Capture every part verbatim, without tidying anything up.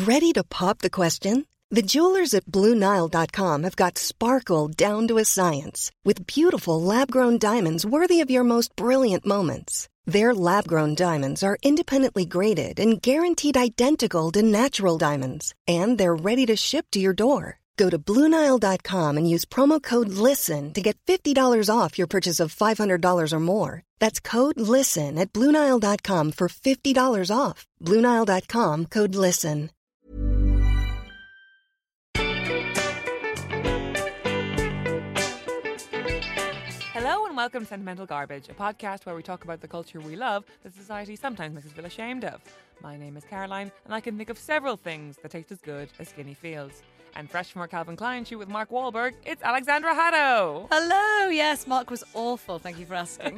Ready to pop the question? The jewelers at Blue Nile dot com have got sparkle down to a science with beautiful lab-grown diamonds worthy of your most brilliant moments. Their lab-grown diamonds are independently graded and guaranteed identical to natural diamonds, and they're ready to ship to your door. Go to Blue Nile dot com and use promo code LISTEN to get fifty dollars off your purchase of five hundred dollars or more. That's code LISTEN at Blue Nile dot com for fifty dollars off. Blue Nile dot com, code LISTEN. Hello and welcome to Sentimental Garbage, a podcast where we talk about the culture we love that society sometimes makes us feel ashamed of. My name is Caroline, and I can think of several things that taste as good as Skinny feels. And fresh from our Calvin Klein shoot with Mark Wahlberg, it's Alexandra Haddo. Hello, yes, Mark was awful. Thank you for asking.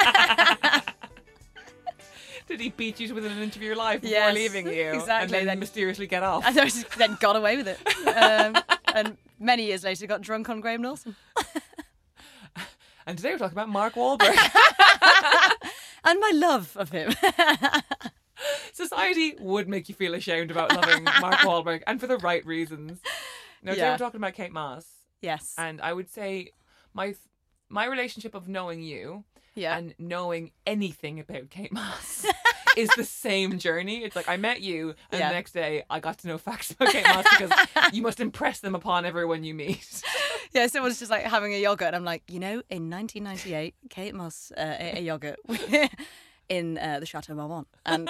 Did he beat you within an inch of your life before Yes, leaving you? exactly. And then, Then- mysteriously get off? I just then got away with it. Um, and many years later, got drunk on Graham Norton. And today we're talking about Mark Wahlberg. And my love of him. Society would make you feel ashamed about loving Mark Wahlberg, and for the right reasons. Now, today Yeah. we're talking about Kate Moss. Yes. And I would say my my relationship of knowing you Yeah. and knowing anything about Kate Moss is the same journey. It's like I met you, and Yeah. the next day I got to know facts about Kate Moss because you must impress them upon everyone you meet. Yeah, so it was just like having a yogurt. And I'm like, you know, in nineteen ninety-eight, Kate Moss uh, ate a yogurt in uh, the Chateau Marmont. And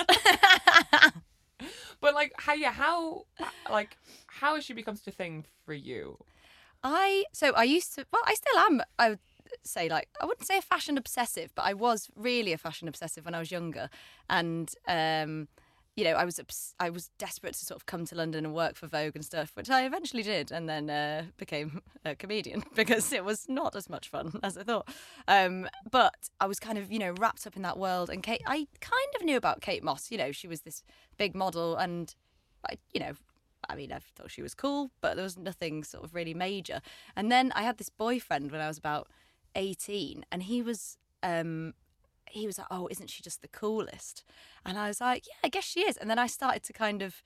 But like, how yeah, how like how has she become such a thing for you? I, so I used to, well, I still am, I would say, like, I wouldn't say a fashion obsessive, but I was really a fashion obsessive when I was younger. And, um, you know, I was obs- I was desperate to sort of come to London and work for Vogue and stuff, which I eventually did, and then uh, became a comedian because it was not as much fun as I thought. Um, but I was kind of, you know, wrapped up in that world. And Kate, I kind of knew about Kate Moss. You know, she was this big model, and I, you know, I mean, I thought she was cool, but there was nothing sort of really major. And then I had this boyfriend when I was about eighteen, and he was. Um, he was like, oh, isn't she just the coolest? And I was like, yeah, I guess she is. And then I started to kind of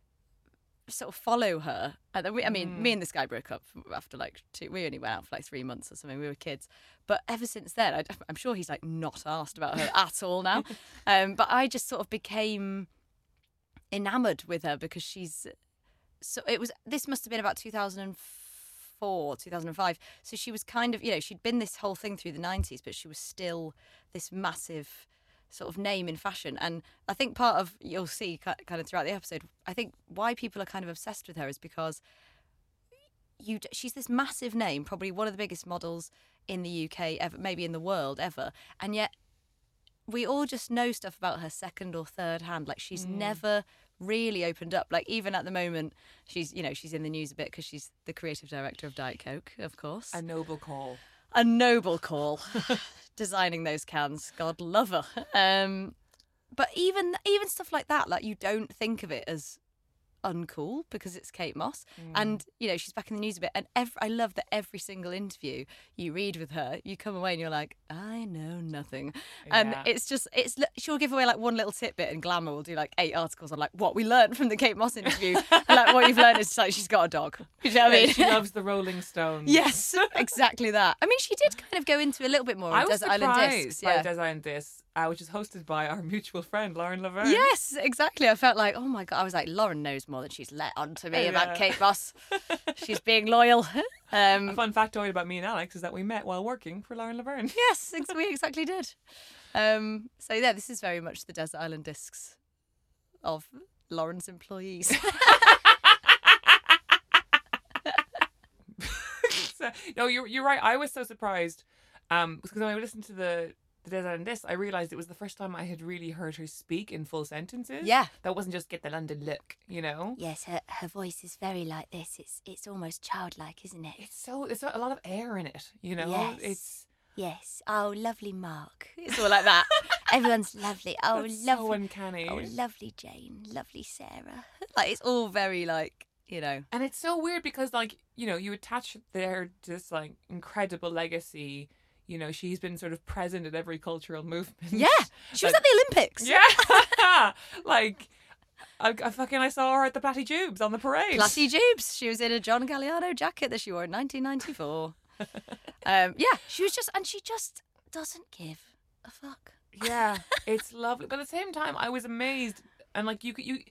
sort of follow her. And then we, I mean, Mm. me and this guy broke up after like two, we only went out for like three months or something. We were kids. But ever since then, I, I'm sure he's like not asked about her at all now. Um, but I just sort of became enamored with her because she's, so it was, this must have been about two thousand four, two thousand five. So she was kind of, you know, she'd been this whole thing through the nineties, but she was still this massive sort of name in fashion. And I think part of, you'll see kind of throughout the episode, I think why people are kind of obsessed with her is because you she's this massive name, probably one of the biggest models in the U K ever, maybe in the world ever. And yet we all just know stuff about her second or third hand. Like she's Mm. never really opened up. Like even at the moment, she's, you know, she's in the news a bit because she's the creative director of Diet Coke, of course. A noble call. A noble call. Designing those cans. God love her. Um, but even even stuff like that, like you don't think of it as uncool because it's Kate Moss. Mm. And, you know, she's back in the news a bit. And every, I love that every single interview you read with her, you come away and you're like, I know nothing. And Yeah. it's just, it's she'll give away like one little tidbit, and Glamour will do like eight articles on like what we learned from the Kate Moss interview. And like what you've learned is like she's got a dog. You know what I Yeah, mean? she loves the Rolling Stones. Yes, exactly that. I mean, she did kind of go into a little bit more I of was Desert Island surprised Discs. by Yeah. Desert Island Discs, uh, which is hosted by our mutual friend Lauren Laverne. Yes, exactly. I felt like, oh my God. I was like, Lauren knows more than she's let on to me Yeah. about Kate Moss. She's being loyal. A Um, fun factoid about me and Alex is that we met while working for Lauren Laverne. yes, ex- we exactly did. Um, so yeah, this is very much the Desert Island Discs of Lauren's employees. So, no, you're you're right. I was so surprised um, because when I listened to the the Desert Island Discs, I realised it was the first time I had really heard her speak in full sentences. Yeah. That wasn't just get the London look, you know? Yes, her her voice is very like this. It's it's almost childlike, isn't it? It's so, there's a lot of air in it, you know? Yes. It's Yes. Oh, lovely Mark. It's all like that. Everyone's lovely. Oh, that's lovely. so uncanny. Oh, lovely Jane. Lovely Sarah. Like it's all very like, you know. And it's so weird because, like, you know, you attach there this, like, incredible legacy. You know, she's been sort of present at every cultural movement. Yeah. She was Like- at the Olympics. Yeah. Like, I, I fucking I saw her at the Platty Tubes on the parade. Classy Jubes. She was in a John Galliano jacket that she wore in nineteen ninety-four. um, yeah, she was just, and she just doesn't give a fuck. Yeah, it's lovely. But at the same time, I was amazed, and like you, you,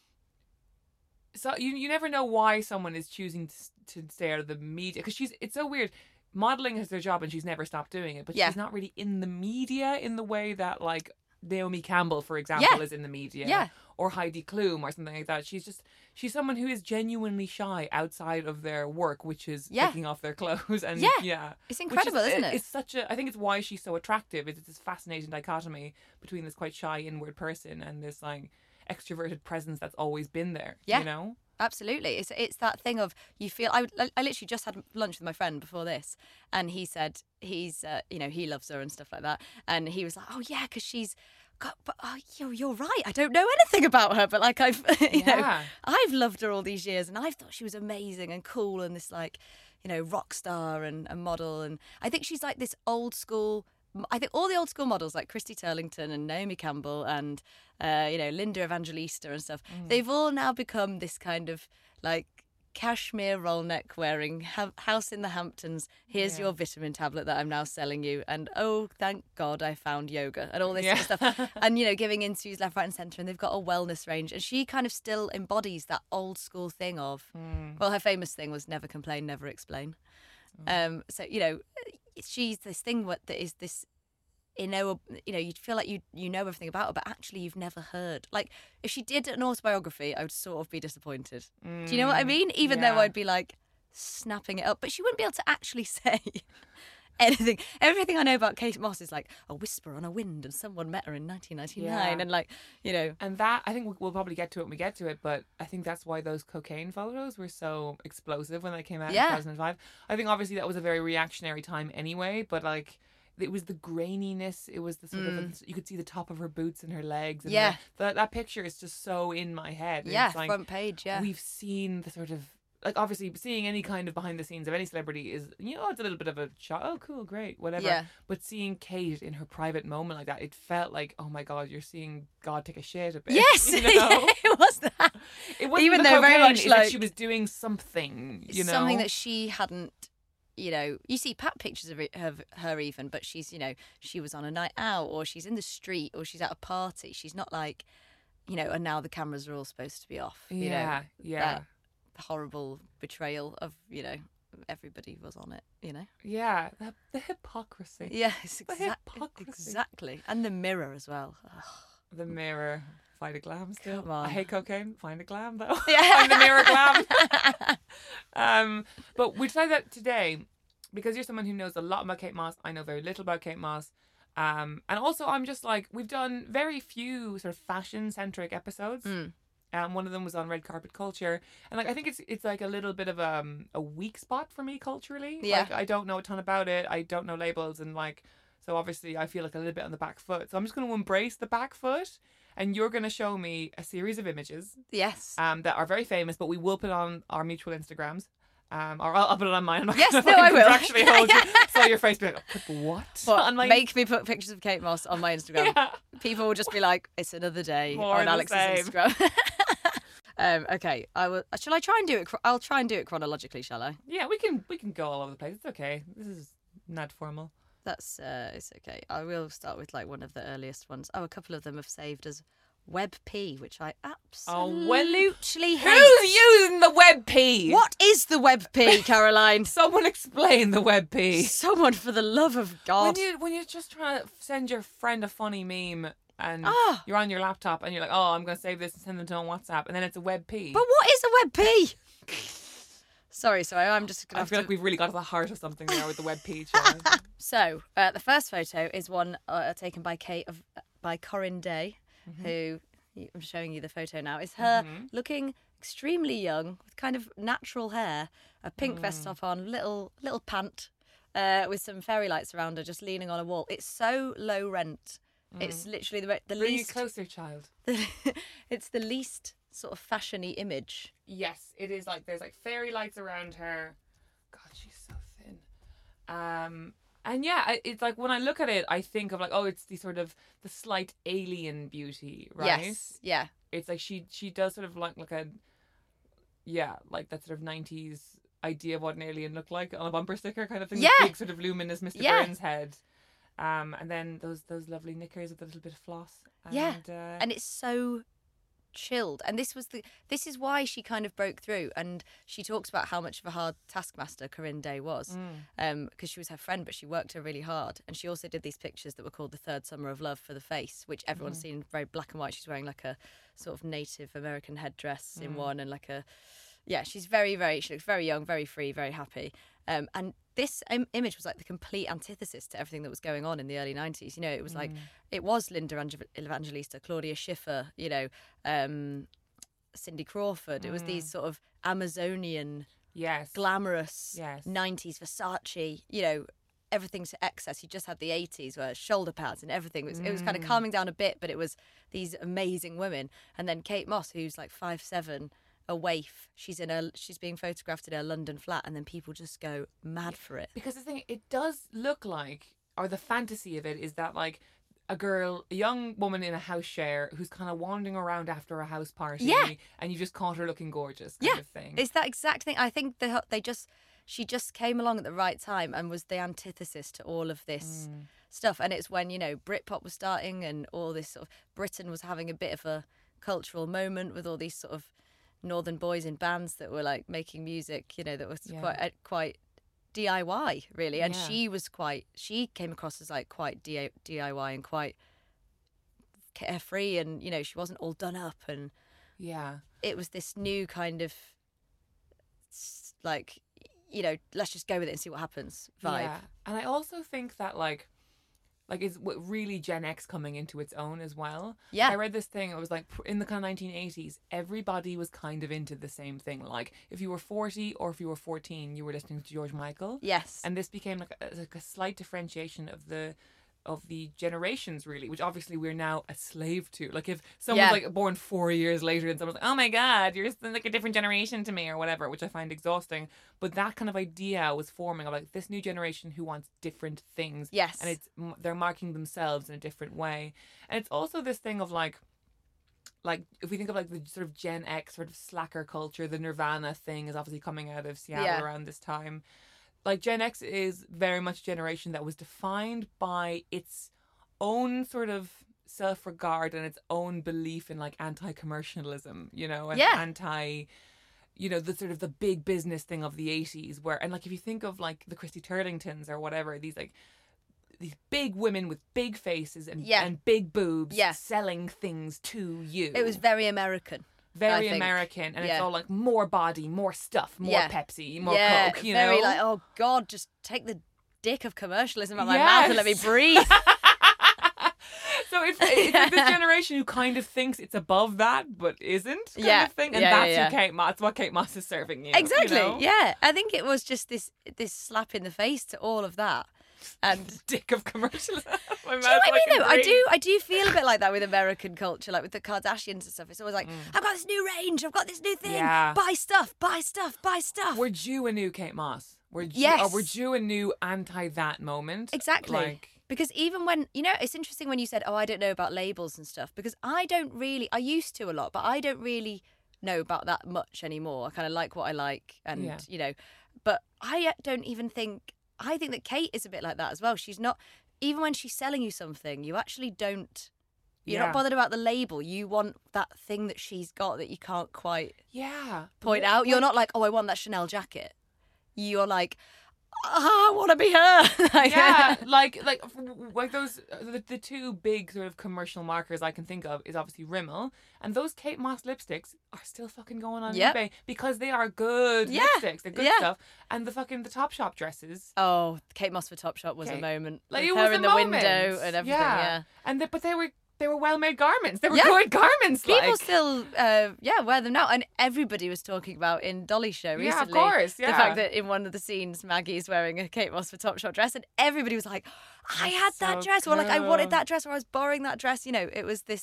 so you, you never know why someone is choosing to, to stay out of the media, because she's. It's so weird. Modeling is their job, and she's never stopped doing it. But Yeah. she's not really in the media in the way that like Naomi Campbell, for example, Yeah. is in the media. Yeah. Or Heidi Klum or something like that. She's just she's someone who is genuinely shy outside of their work, which is Yeah. taking off their clothes. And Yeah. yeah, It's Which incredible, isn't it? It's such a. I think it's why she's so attractive. It's this fascinating dichotomy between this quite shy inward person and this like extroverted presence that's always been there. Yeah. You know. Absolutely. It's it's that thing of you feel. I, I literally just had lunch with my friend before this, and he said he's, uh, you know, he loves her and stuff like that. And he was like, oh, yeah, because she's got, but oh, you're, you're right. I don't know anything about her, but like I've, you know, Yeah. I've loved her all these years, and I've thought she was amazing and cool and this like, you know, rock star and a model. And I think she's like this old school. I think all the old school models like Christy Turlington and Naomi Campbell and, uh, you know, Linda Evangelista and stuff, Mm. they've all now become this kind of like cashmere roll neck wearing ha- house in the Hamptons. Here's Yeah. your vitamin tablet that I'm now selling you. And oh, thank God I found yoga and all this Yeah. sort of stuff. And, you know, giving interviews left, right and centre. And they've got a wellness range. And she kind of still embodies that old school thing of, Mm. well, her famous thing was never complain, never explain. Um, so, you know, she's this thing what- that is this, you know, you know, you'd feel like you you know everything about her, but actually you've never heard. Like, if she did an autobiography, I would sort of be disappointed. Do you know what I mean? Even though yeah. I'd be like snapping it up, but she wouldn't be able to actually say anything. Everything I know about Kate Moss is like a whisper on a wind, and someone met her in nineteen ninety-nine, Yeah. and like, you know, And that, I think we'll, we'll probably get to it when we get to it, but I think that's why those cocaine photos were so explosive when they came out Yeah. in two thousand five. I think obviously that was a very reactionary time anyway, but like, it was the graininess, it was the sort of, you could see the top of her boots and her legs. And Mm. Yeah. the, that, that picture is just so in my head. And yeah, it's like, front page, yeah, we've seen the sort of, like obviously seeing any kind of behind the scenes of any celebrity is, you know, it's a little bit of a shock. Oh, cool, great, whatever. Yeah. But seeing Kate in her private moment like that, it felt like, oh my God, you're seeing God take a shit a bit. yes, you know? it was that. It wasn't Even the though very cocaine, much it's that like- she was doing something, you know. something that she hadn't, you know, you see pat pictures of, it, of her even, but she's, you know, she was on a night out or she's in the street or she's at a party. She's not like, you know, and now the cameras are all supposed to be off. You Yeah, know, yeah. That horrible betrayal of, you know, everybody was on it, you know. Yeah, the, the hypocrisy. Yes, The exactly. hypocrisy. Exactly. And the mirror as well. Ugh. The mirror. Find a glam still. Come on. I hate cocaine. Find a glam though. Yeah. Find the mirror glam. um, but we decided that today, because you're someone who knows a lot about Kate Moss, I know very little about Kate Moss. Um, and also I'm just like, we've done very few sort of fashion centric episodes. Mm. Um, one of them was on red carpet culture, and like I think it's it's like a little bit of um, a weak spot for me culturally. Yeah. Like I don't know a ton about it. I don't know labels, and like so obviously I feel like a little bit on the back foot. So I'm just going to embrace the back foot, and you're going to show me a series of images Yes. um that are very famous, but we will put on our mutual Instagrams. Um, or I'll, I'll put it on mine. I'm not Yes, gonna no, I fucking will. Actually, hold you. So your face be like, "Put what?" But on my make me put pictures of Kate Moss on my Instagram. Yeah. People will just be like, "It's another day More on of the Alex's same. Instagram." um, okay, I will. Shall I try and do it? chro- I'll try and do it chronologically. Shall I? Yeah, we can we can go all over the place. It's okay. This is not formal. That's uh, it's okay. I will start with like one of the earliest ones. Oh, a couple of them have saved as Web P, which I absolutely Oh, well, hate. Who's using the web P? What is the Web P, Caroline? Someone explain the web P. Someone, for the love of God. When you when you're just trying to send your friend a funny meme and Ah. you're on your laptop and you're like, oh, I'm going to save this and send them to on WhatsApp, and then it's a web P. But what is a Web P? Sorry, sorry. I'm just gonna I have feel to... like we've really got to the heart of something there with the web P. Challenge. So, uh, the first photo is one uh, taken by Kate of by Corinne Day, who I'm showing you the photo now. Is her looking extremely young with kind of natural hair, a pink vest top on, little little pant, uh, with some fairy lights around her, just leaning on a wall. It's so low rent. It's literally the the Bring least. it closer, child. It's the least sort of fashiony image. Yes, it is. Like, there's like fairy lights around her. God, she's so thin. Um, And yeah, I- it's like when I look at it, I think of like, oh, it's the sort of the slight alien beauty, right? Yes. Yeah. It's like she she does sort of like like a yeah, like that sort of nineties idea of what an alien looked like on a bumper sticker kind of thing. Yeah. The big sort of luminous Mister Yeah. Burns head. Um, and then those those lovely knickers with a little bit of floss. And, Yeah. Uh, And it's so chilled, and this was the this is why she kind of broke through. And she talks about how much of a hard taskmaster Corinne Day was, Mm. um because she was her friend, but she worked her really hard. And she also did these pictures that were called the Third Summer of Love for the face, which everyone's Mm-hmm. seen, very black and white. She's wearing like a sort of Native American headdress in Mm. one, and like a yeah she's very very she looks very young, very free, very happy. Um and this Im- image was like the complete antithesis to everything that was going on in the early nineties. You know, it was like, it was Linda Ange- Evangelista, Claudia Schiffer, you know, um, Cindy Crawford. It was these sort of Amazonian, yes. glamorous Yes. nineties Versace, you know, everything to excess. You just had the eighties where shoulder pads and everything. It was, it was kind of calming down a bit, but it was these amazing women. And then Kate Moss, who's like five seven, a waif. She's in a she's being photographed in her London flat, and then people just go mad for it. Because the thing, it does look like, or the fantasy of it is that like a girl, a young woman in a house share who's kind of wandering around after a house party, Yeah. and you just caught her looking gorgeous, kind Yeah, of thing. it's that exact thing. I think they they just she just came along at the right time and was the antithesis to all of this Mm. stuff. And it's when, you know, Britpop was starting and all this sort of Britain was having a bit of a cultural moment with all these sort of northern boys in bands that were like making music, you know, that was Yeah. quite uh, quite D I Y really. And Yeah. she was quite she came across as like quite D I Y and quite carefree, and you know, she wasn't all done up, and Yeah. it was this new kind of s- like, you know, let's just go with it and see what happens vibe. Yeah. And I also think that like like it's w- really Gen X coming into its own as well. Yeah. I read this thing, it was like pr- in the kind of nineteen eighties, everybody was kind of into the same thing. Like if you were forty or if you were fourteen, you were listening to George Michael. Yes. And this became like a, like a slight differentiation of the of the generations, really, which obviously we're now a slave to. Like if someone's Yeah. like born four years later and someone's like, oh my god, you're just like a different generation to me or whatever, which I find exhausting. But that kind of idea was forming of like this new generation who wants different things. Yes. And it's they're marking themselves in a different way. And it's also this thing of like like if we think of like the sort of Gen X sort of slacker culture, the Nirvana thing is obviously coming out of Seattle Yeah. around this time. Like Gen X is very much a generation that was defined by its own sort of self-regard and its own belief in like anti-commercialism, you know, and Yeah. anti, you know, the sort of the big business thing of the eighties where, and like if you think of like the Christy Turlingtons or whatever, these like these big women with big faces and, Yeah. and big boobs Yeah. selling things to you. It was very American. very I think. American, and it's Yeah. all like more body, more stuff, more Yeah. Pepsi, more yeah, Coke, you very know? like, oh God, just take the dick of commercialism out of my Yes. mouth and let me breathe. So it's, it's like this generation who kind of thinks it's above that, but isn't, kind Yeah. of thing. And Yeah, yeah, that's yeah. who Kate Moss, that's what Kate Moss is serving you. Exactly. You know? Yeah. I think it was just this this slap in the face to all of that. And Dick of commercialism. My do you know what I mean mouth though? like I a do I do feel a bit like that with American culture, like with the Kardashians and stuff. It's always like, Mm. I've got this new range, I've got this new thing. Yeah. Buy stuff, buy stuff, buy stuff. We're due a new Kate Moss. We're due, Yes. or we're due a new anti that moment. Exactly. Like, Because even when, you know, it's interesting when you said, oh, I don't know about labels and stuff, because I don't really, I used to a lot, but I don't really know about that much anymore. I kind of like what I like and, Yeah. you know, but I don't even think, I think that Kate is a bit like that as well. She's not, even when she's selling you something, you actually don't, you're Yeah. not bothered about the label. You want that thing that she's got that you can't quite yeah. point But, out. You're like, not like, oh, I want that Chanel jacket. You're like, oh, I want to be her. Like, yeah, like like like those the, the two big sort of commercial markers I can think of is obviously Rimmel, and those Kate Moss lipsticks are still fucking going on Yep. eBay because they are good Yeah, lipsticks. They're good yeah. stuff, and the fucking the Topshop dresses. Oh, Kate Moss for Topshop was Okay. a moment. Like With it her was in a the moment. window and everything. Yeah. and they, but they were they were well made garments. They were Yeah. good garments. People like. still, uh, yeah, wear them now, and everybody was talking about in Dolly's show recently. Yeah, of course, The yeah. fact that in one of the scenes, Maggie's wearing a Kate Moss for Topshop dress, and everybody was like, "I That's had that so dress," or like, "I wanted cool. that dress," or "I was borrowing that dress." You know, it was this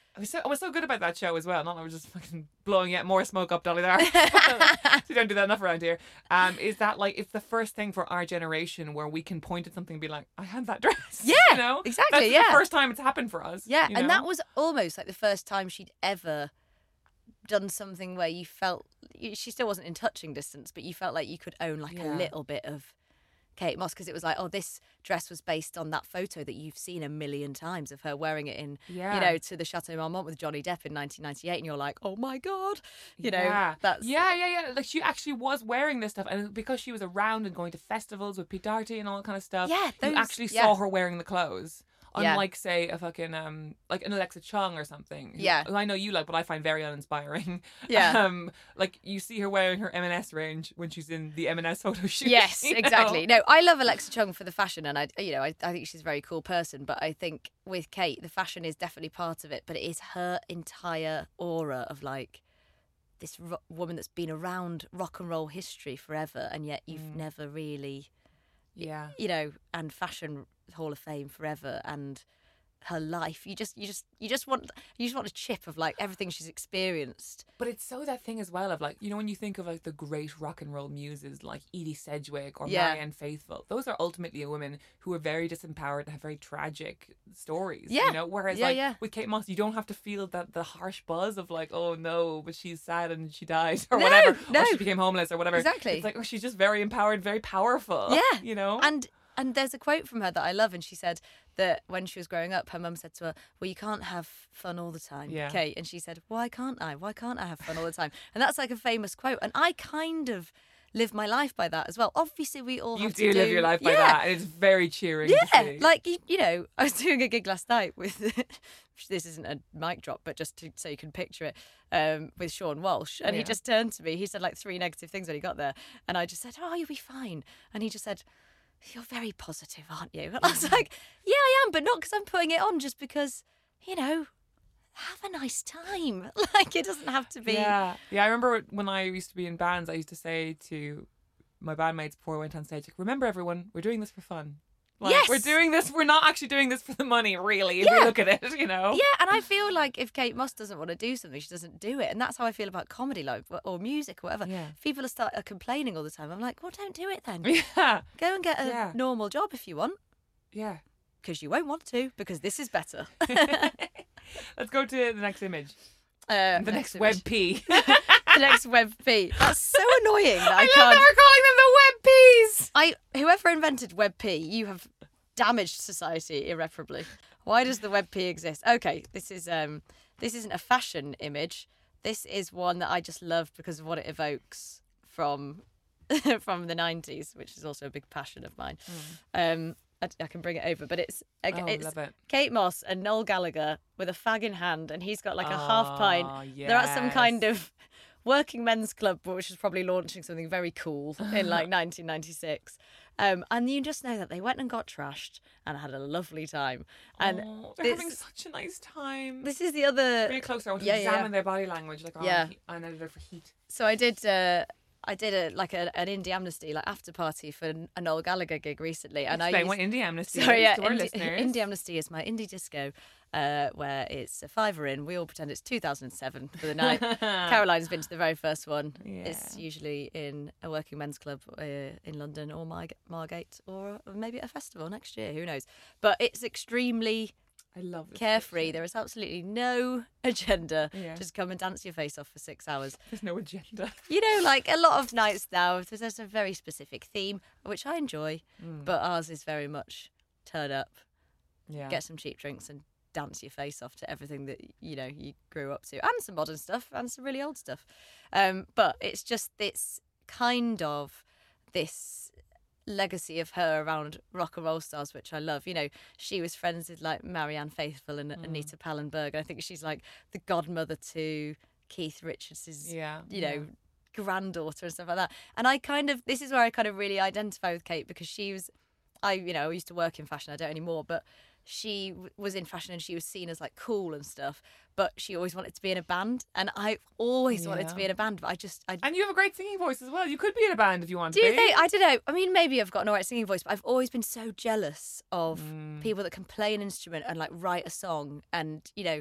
I was, so, I was so good about that show as well. Not that I was just fucking blowing yet more smoke up Dolly Dart. So you don't do that enough around here. Um, is that like it's the first thing for our generation where we can point at something and be like, I had that dress. Yeah, you know? exactly, That's yeah. the first time it's happened for us. Yeah, you and know? that was almost like the first time she'd ever done something where you felt she still wasn't in touching distance, but you felt like you could own like Yeah. a little bit of Kate Moss, because it was like, oh, this dress was based on that photo that you've seen a million times of her wearing it in, Yeah. you know, to the Chateau Marmont with Johnny Depp in nineteen ninety-eight, and you're like, oh my god, you know, yeah. that's yeah, yeah, yeah. Like she actually was wearing this stuff, and because she was around and going to festivals with Pete Doherty and all that kind of stuff, Yeah, you those- actually yeah. saw her wearing the clothes. Yeah. Unlike, say, a fucking um, like an Alexa Chung or something. who- Yeah. who I know you like, but I find very uninspiring. Yeah. Um, like you see her wearing her M and S range when she's in the M and S photo shoot. Yes, you know? exactly. No, I love Alexa Chung for the fashion, and I, you know, I, I think she's a very cool person. But I think with Kate, the fashion is definitely part of it. But it is her entire aura of like this ro- woman that's been around rock and roll history forever, and yet you've Mm. never really, Yeah. you know, and fashion Hall of Fame forever, and her life. You just, you just, you just want, you just want a chip of like everything she's experienced. But it's so that thing as well of like, you know, when you think of like the great rock and roll muses like Edie Sedgwick or Yeah. Marianne Faithfull, those are ultimately women who are very disempowered and have very tragic stories. Yeah. You know, whereas Yeah, like yeah. with Kate Moss, you don't have to feel that the harsh buzz of like, oh no, but she's sad and she died or No, whatever. no. Or she became homeless or whatever. Exactly. It's like, oh, she's just very empowered, very powerful. Yeah. You know? And and there's a quote from her that I love, and she said that when she was growing up, her mum said to her, well, you can't have fun all the time, Yeah. Kate. And she said, why can't I? Why can't I have fun all the time? And that's like a famous quote. And I kind of live my life by that as well. Obviously, we all you have do to do... live your life by yeah. that, and it's very cheering. to Yeah, see. like, you, you know, I was doing a gig last night with, this isn't a mic drop, but just to, so you can picture it, um, with Sean Walsh. And he Yeah. just turned to me, he said like three negative things when he got there. And I just said, oh, you'll be fine. And he just said, you're very positive, aren't you? And I was like, yeah, I am, but not because I'm putting it on, just because, you know, have a nice time. Like, it doesn't have to be... Yeah, yeah. I remember when I used to be in bands, I used to say to my bandmates before I went on stage, like, remember everyone, we're doing this for fun. Like, Yes! we're doing this. We're not actually doing this for the money, really. If Yeah. we look at it, you know. Yeah, and I feel like if Kate Moss doesn't want to do something, she doesn't do it. And that's how I feel about comedy, like, or music or whatever. Yeah. If people are start are complaining all the time, I'm like, well, don't do it then. Yeah, Go and get a Yeah. normal job if you want, yeah. because you won't want to, because this is better. Let's go to the next image. Uh, The next, image. web P. The next web P. That's so annoying that I, I love can't. that we're calling them the web Ps. I whoever invented web P, you have damaged society irreparably. Why does the web P exist? Okay, this is um this isn't a fashion image. This is one that I just love because of what it evokes from from the nineties, which is also a big passion of mine. Um, I, I can bring it over, but it's Hmm. Oh, it's love it. Kate Moss and Noel Gallagher with a fag in hand, and he's got like a half pint. Oh, They're at some kind yes. of working men's club, which is probably launching something very cool in like nineteen ninety-six. Um, and you just know that they went and got trashed and had a lovely time. And Oh, they're this, having such a nice time. this is the other. Bring it closer. I want to Yeah, yeah, examine yeah. their body language, like, oh, Yeah. he- an editor for heat. So I did. Uh, I did a like a, an indie amnesty like after party for an, a Noel Gallagher gig recently, and Explain I what used, Indie Amnesty sorry, is yeah, to our indie, listeners. indie amnesty is my indie disco, uh, where it's a fiver in. We all pretend it's two thousand seven for the night. Caroline's been to the very first one. It's Yeah. usually in a working men's club uh, in London or Mar- Margate or maybe at a festival next year. Who knows? But it's extremely I love this carefree. picture. There is absolutely no agenda. Yeah. Just come and dance your face off for six hours. There's no agenda. You know, like a lot of nights now, there's there's a very specific theme, which I enjoy, but ours is very much turn up, Yeah. get some cheap drinks, and dance your face off to everything that, you know, you grew up to, and some modern stuff and some really old stuff. Um, but it's just, it's kind of this legacy of her around rock and roll stars, which I love. You know, she was friends with like Marianne Faithfull and Anita Pallenberg. And I think she's like the godmother to Keith Richards' Yeah. you know, granddaughter and stuff like that. And I kind of, this is where I kind of really identify with Kate, because she was, I, you know, I used to work in fashion, I don't anymore, but she w- was in fashion and she was seen as like cool and stuff, but she always wanted to be in a band. And I always wanted to Yeah. be in a band, but I just, I And you have a great singing voice as well. You could be in a band if you want do to you be. think? I don't know. I mean, maybe I've got an alright singing voice, but I've always been so jealous of Mm. people that can play an instrument and like write a song and, you know,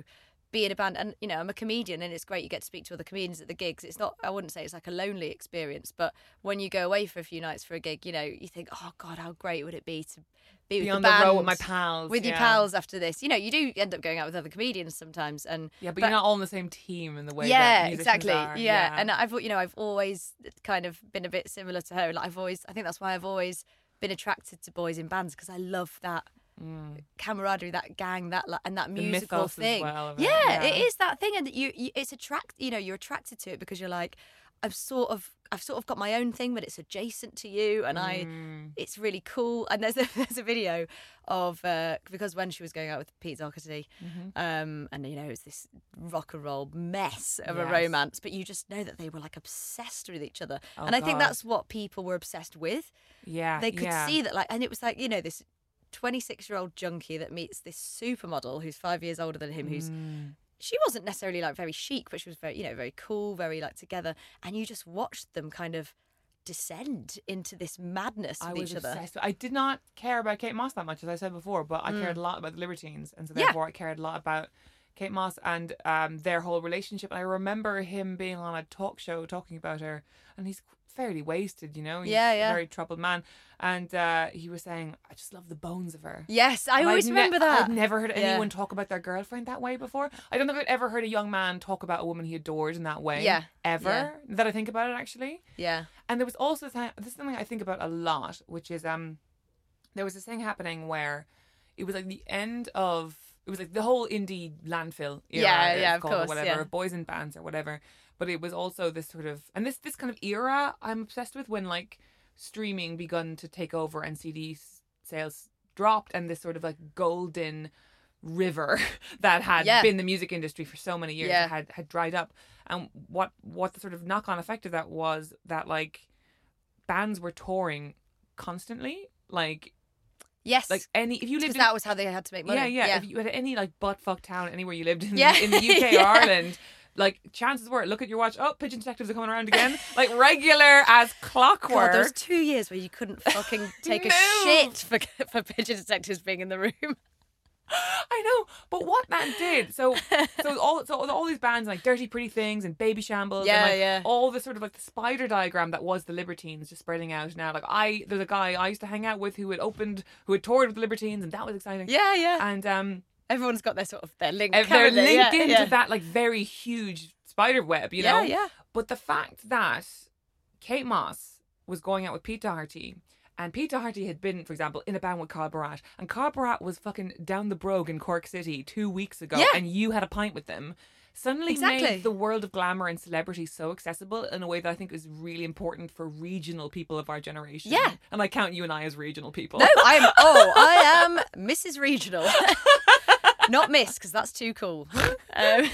be in a band. And, you know, I'm a comedian and it's great you get to speak to other comedians at the gigs. It's not, I wouldn't say it's like a lonely experience, but when you go away for a few nights for a gig, you know, you think, oh God, how great would it be to be, be with on the, the band, road with my pals. with yeah. your pals after this. You know, you do end up going out with other comedians sometimes. and Yeah, but, but you're not all in the same team in the way yeah, that musicians exactly. are. Yeah. And I've, you know, I've always kind of been a bit similar to her. Like I've always, I think that's why I've always been attracted to boys in bands, because I love that Mm. camaraderie, that gang, that like, and that The musical mythos as thing. well of it, yeah, yeah. it is that thing, and you, you it's attract. You know, you're attracted to it because you're like, I've sort of, I've sort of got my own thing, but it's adjacent to you, and I, Mm. it's really cool. And there's a, there's a video of uh, because when she was going out with Pete Doherty, Mhm. um, and you know, it was this rock and roll mess of a Yes. romance, but you just know that they were like obsessed with each other, Oh, and I think God. that's what people were obsessed with. Yeah, They could yeah. see that, like, and it was like, you know, this twenty-six-year-old junkie that meets this supermodel who's five years older than him, who's Mm. she wasn't necessarily like very chic, but she was very, you know, very cool, very like together, and you just watched them kind of descend into this madness I with was each other. obsessed. I did not care about Kate Moss that much, as I said before, but I cared a lot about the Libertines, and so Yeah. therefore I cared a lot about Kate Moss and um, their whole relationship. And I remember him being on a talk show talking about her, and he's fairly wasted, you know. He's Yeah, a yeah. very troubled man, and uh, he was saying, "I just love the bones of her." Yes, I And always I'd ne- remember that. I'd never heard Yeah. anyone talk about their girlfriend that way before. I don't think I'd ever heard a young man talk about a woman he adored in that way. Yeah, Ever. yeah. That I think about it, actually. Yeah. And there was also this, this is something I think about a lot, which is um, there was this thing happening where it was like the end of, it was like the whole indie landfill era, Yeah, it's yeah, of called, or course, whatever, yeah. boys in bands or whatever. But it was also this sort of, and this this kind of era I'm obsessed with, when like streaming begun to take over and C D s- sales dropped, and this sort of like golden river that had Yeah. been the music industry for so many years Yeah. had had dried up. And what what the sort of knock on effect of that was that like bands were touring constantly, like Yes. like any if you because lived in that was how they had to make money. yeah, yeah if you had any like butt fuck town anywhere you lived in, Yeah. in the U K or Yeah. Ireland, like chances were, look at your watch, oh, Pigeon Detectives are coming around again, like regular as clockwork. God, there was two years where you couldn't fucking take a No. shit for for Pigeon Detectives being in the room. I know, but what that did, so so all so all these bands like Dirty Pretty Things and Baby Shambles, Yeah, and like yeah. all the sort of like the spider diagram that was the Libertines just spreading out now. Like I, there's a guy I used to hang out with who had opened, who had toured with the Libertines, and that was exciting. Yeah, yeah. And um, Everyone's got their sort of their link. uh, they're haven't they? linked Yeah, into yeah. that like very huge spider web, you Yeah, know. yeah. But the fact that Kate Moss was going out with Pete Doherty, and Pete Doherty had been, for example, in a band with Carl Barat, and Carl Barat was fucking down the Brogue in Cork City two weeks ago, Yeah. and you had a pint with them, suddenly Exactly. made the world of glamour and celebrity so accessible in a way that I think is really important for regional people of our generation. Yeah. And I count you and I as regional people. No, I'm. Oh, I am Missus Regional, not Miss, because that's too cool. Um,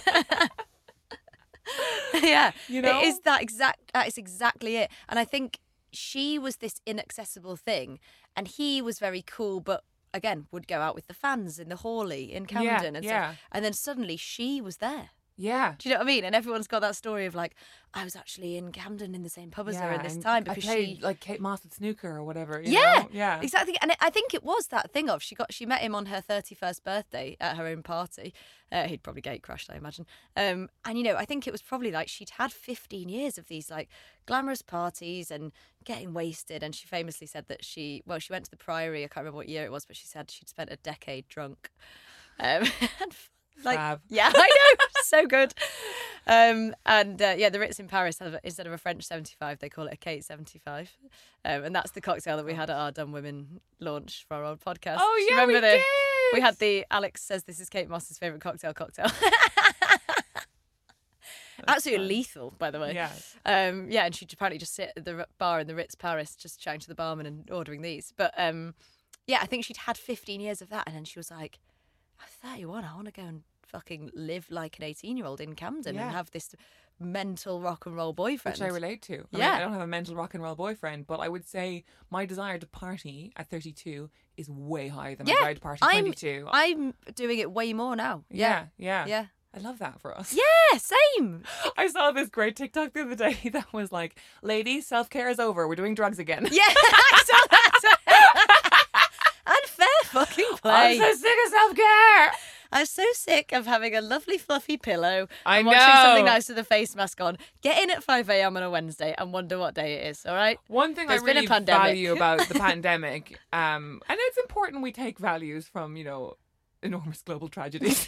yeah, You know? it is that exact. That is exactly it. And I think she was this inaccessible thing, and he was very cool, but again, would go out with the fans in the Hawley in Camden and yeah. stuff. And then suddenly she was there. Yeah. Do you know what I mean? And everyone's got that story of like, I was actually in Camden in the same pub as her at this and time I because played she. like Kate Moss at snooker or whatever. You Yeah, know? Yeah. exactly. And I think it was that thing of she got she met him on her thirty-first birthday at her own party. Uh, he'd probably gate crashed, I imagine. Um, and you know, I think it was probably like she'd had fifteen years of these like glamorous parties and getting wasted. And she famously said that she, well, she went to the Priory. I can't remember what year it was, but she said she'd spent a decade drunk. Um, and like, Fab. yeah, I know, so good. Um, and uh, yeah, the Ritz in Paris, have, instead of a French seventy-five, they call it a Kate seventy-five. Um, and that's the cocktail that we had at our Dumb Women launch for our old podcast. Oh, Do you yeah, we remember the, did. We had the Alex says this is Kate Moss's favourite cocktail cocktail. Absolutely lethal, by the way. Yeah. Um, yeah, and she'd apparently just sit at the r- bar in the Ritz Paris, just chatting to the barman and ordering these. But um, yeah, I think she'd had fifteen years of that, and then she was like, I'm thirty-one, I want to go and fucking live like an eighteen-year-old in Camden Yeah. and have this mental rock and roll boyfriend. Which I relate to. I Yeah. mean, I don't have a mental rock and roll boyfriend, but I would say my desire to party at thirty-two is way higher than my Yeah, desire to party at I'm, twenty-two. I'm doing it way more now. yeah, Yeah. yeah. Yeah. I love that for us. Yeah, same. I saw this great TikTok the other day that was like, ladies, self-care is over. We're doing drugs again. Yeah, I saw that. And fair fucking play. I'm so sick of self-care. I'm so sick of having a lovely fluffy pillow I and watching something know. nice with a face mask on. Get in at five a.m. on a Wednesday and wonder what day it is, all right? One thing There's I been a really pandemic. value about the pandemic, um, and it's important we take values from, you know, enormous global tragedies,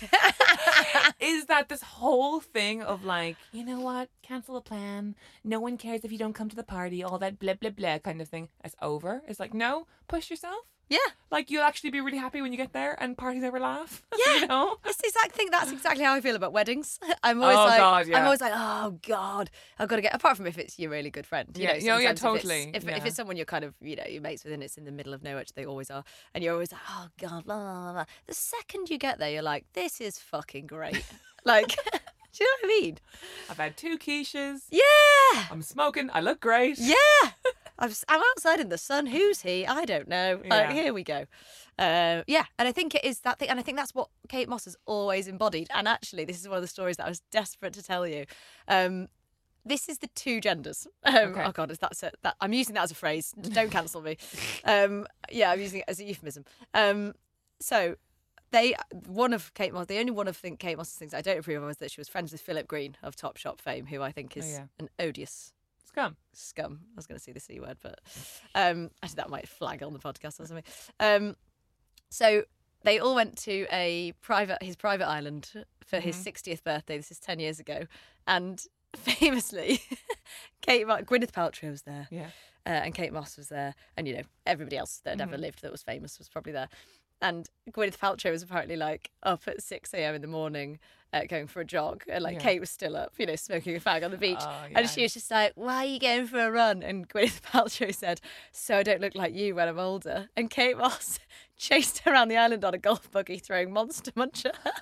is that this whole thing of like, you know what, cancel a plan, no one cares if you don't come to the party, all that blah, blah, blah kind of thing, it's over. It's like, no, push yourself. Yeah. Like, you'll actually be really happy when you get there and parties over laugh. Yeah. You know? It's the exact thing. That's exactly how I feel about weddings. I'm always Oh, like, God, yeah. I'm always like, oh God, I've got to get. Apart from if it's your really good friend, you Yeah, know, yeah, yeah, sometimes totally, If it's, if, yeah. if it's someone you're kind of, you know, your mates with, and it's in the middle of nowhere, which they always are, and you're always like, oh God, blah blah blah. blah. The second you get there, you're like, this is fucking great. Like, do you know what I mean? I've had two quiches. Yeah, I'm smoking. I look great. yeah. I'm, s- I'm outside in the sun. Who's he? I don't know. Yeah. Like, here we go. Uh, yeah, and I think it is that thing, and I think that's what Kate Moss has always embodied. And actually, this is one of the stories that I was desperate to tell you. Um, this is the two genders. Um, Okay. Oh God, is that, a, that I'm using that as a phrase? Don't cancel me. Um, yeah, I'm using it as a euphemism. Um, so they, one of Kate Moss, the only one of think Kate Moss's things I don't approve of is that she was friends with Philip Green of Topshop fame, who I think is Oh, yeah. an odious Scum. scum. I was going to say the C word, but um, actually that might flag on the podcast or something. Um, so they all went to a private his private island for his Mhm. sixtieth birthday. This is ten years ago, and famously, Kate Mo- Gwyneth Paltrow was there, Yeah. uh, and Kate Moss was there, and you know everybody else that had ever Mhm. lived that was famous was probably there. And Gwyneth Paltrow was apparently like up at six a.m. in the morning, uh, going for a jog, and like Yeah. Kate was still up, you know, smoking a fag on the beach, Oh, and yeah. she was just like, "Why are you going for a run?" And Gwyneth Paltrow said, "So I don't look like you when I'm older." And Kate Moss chased her around the island on a golf buggy, throwing Monster Munch at her.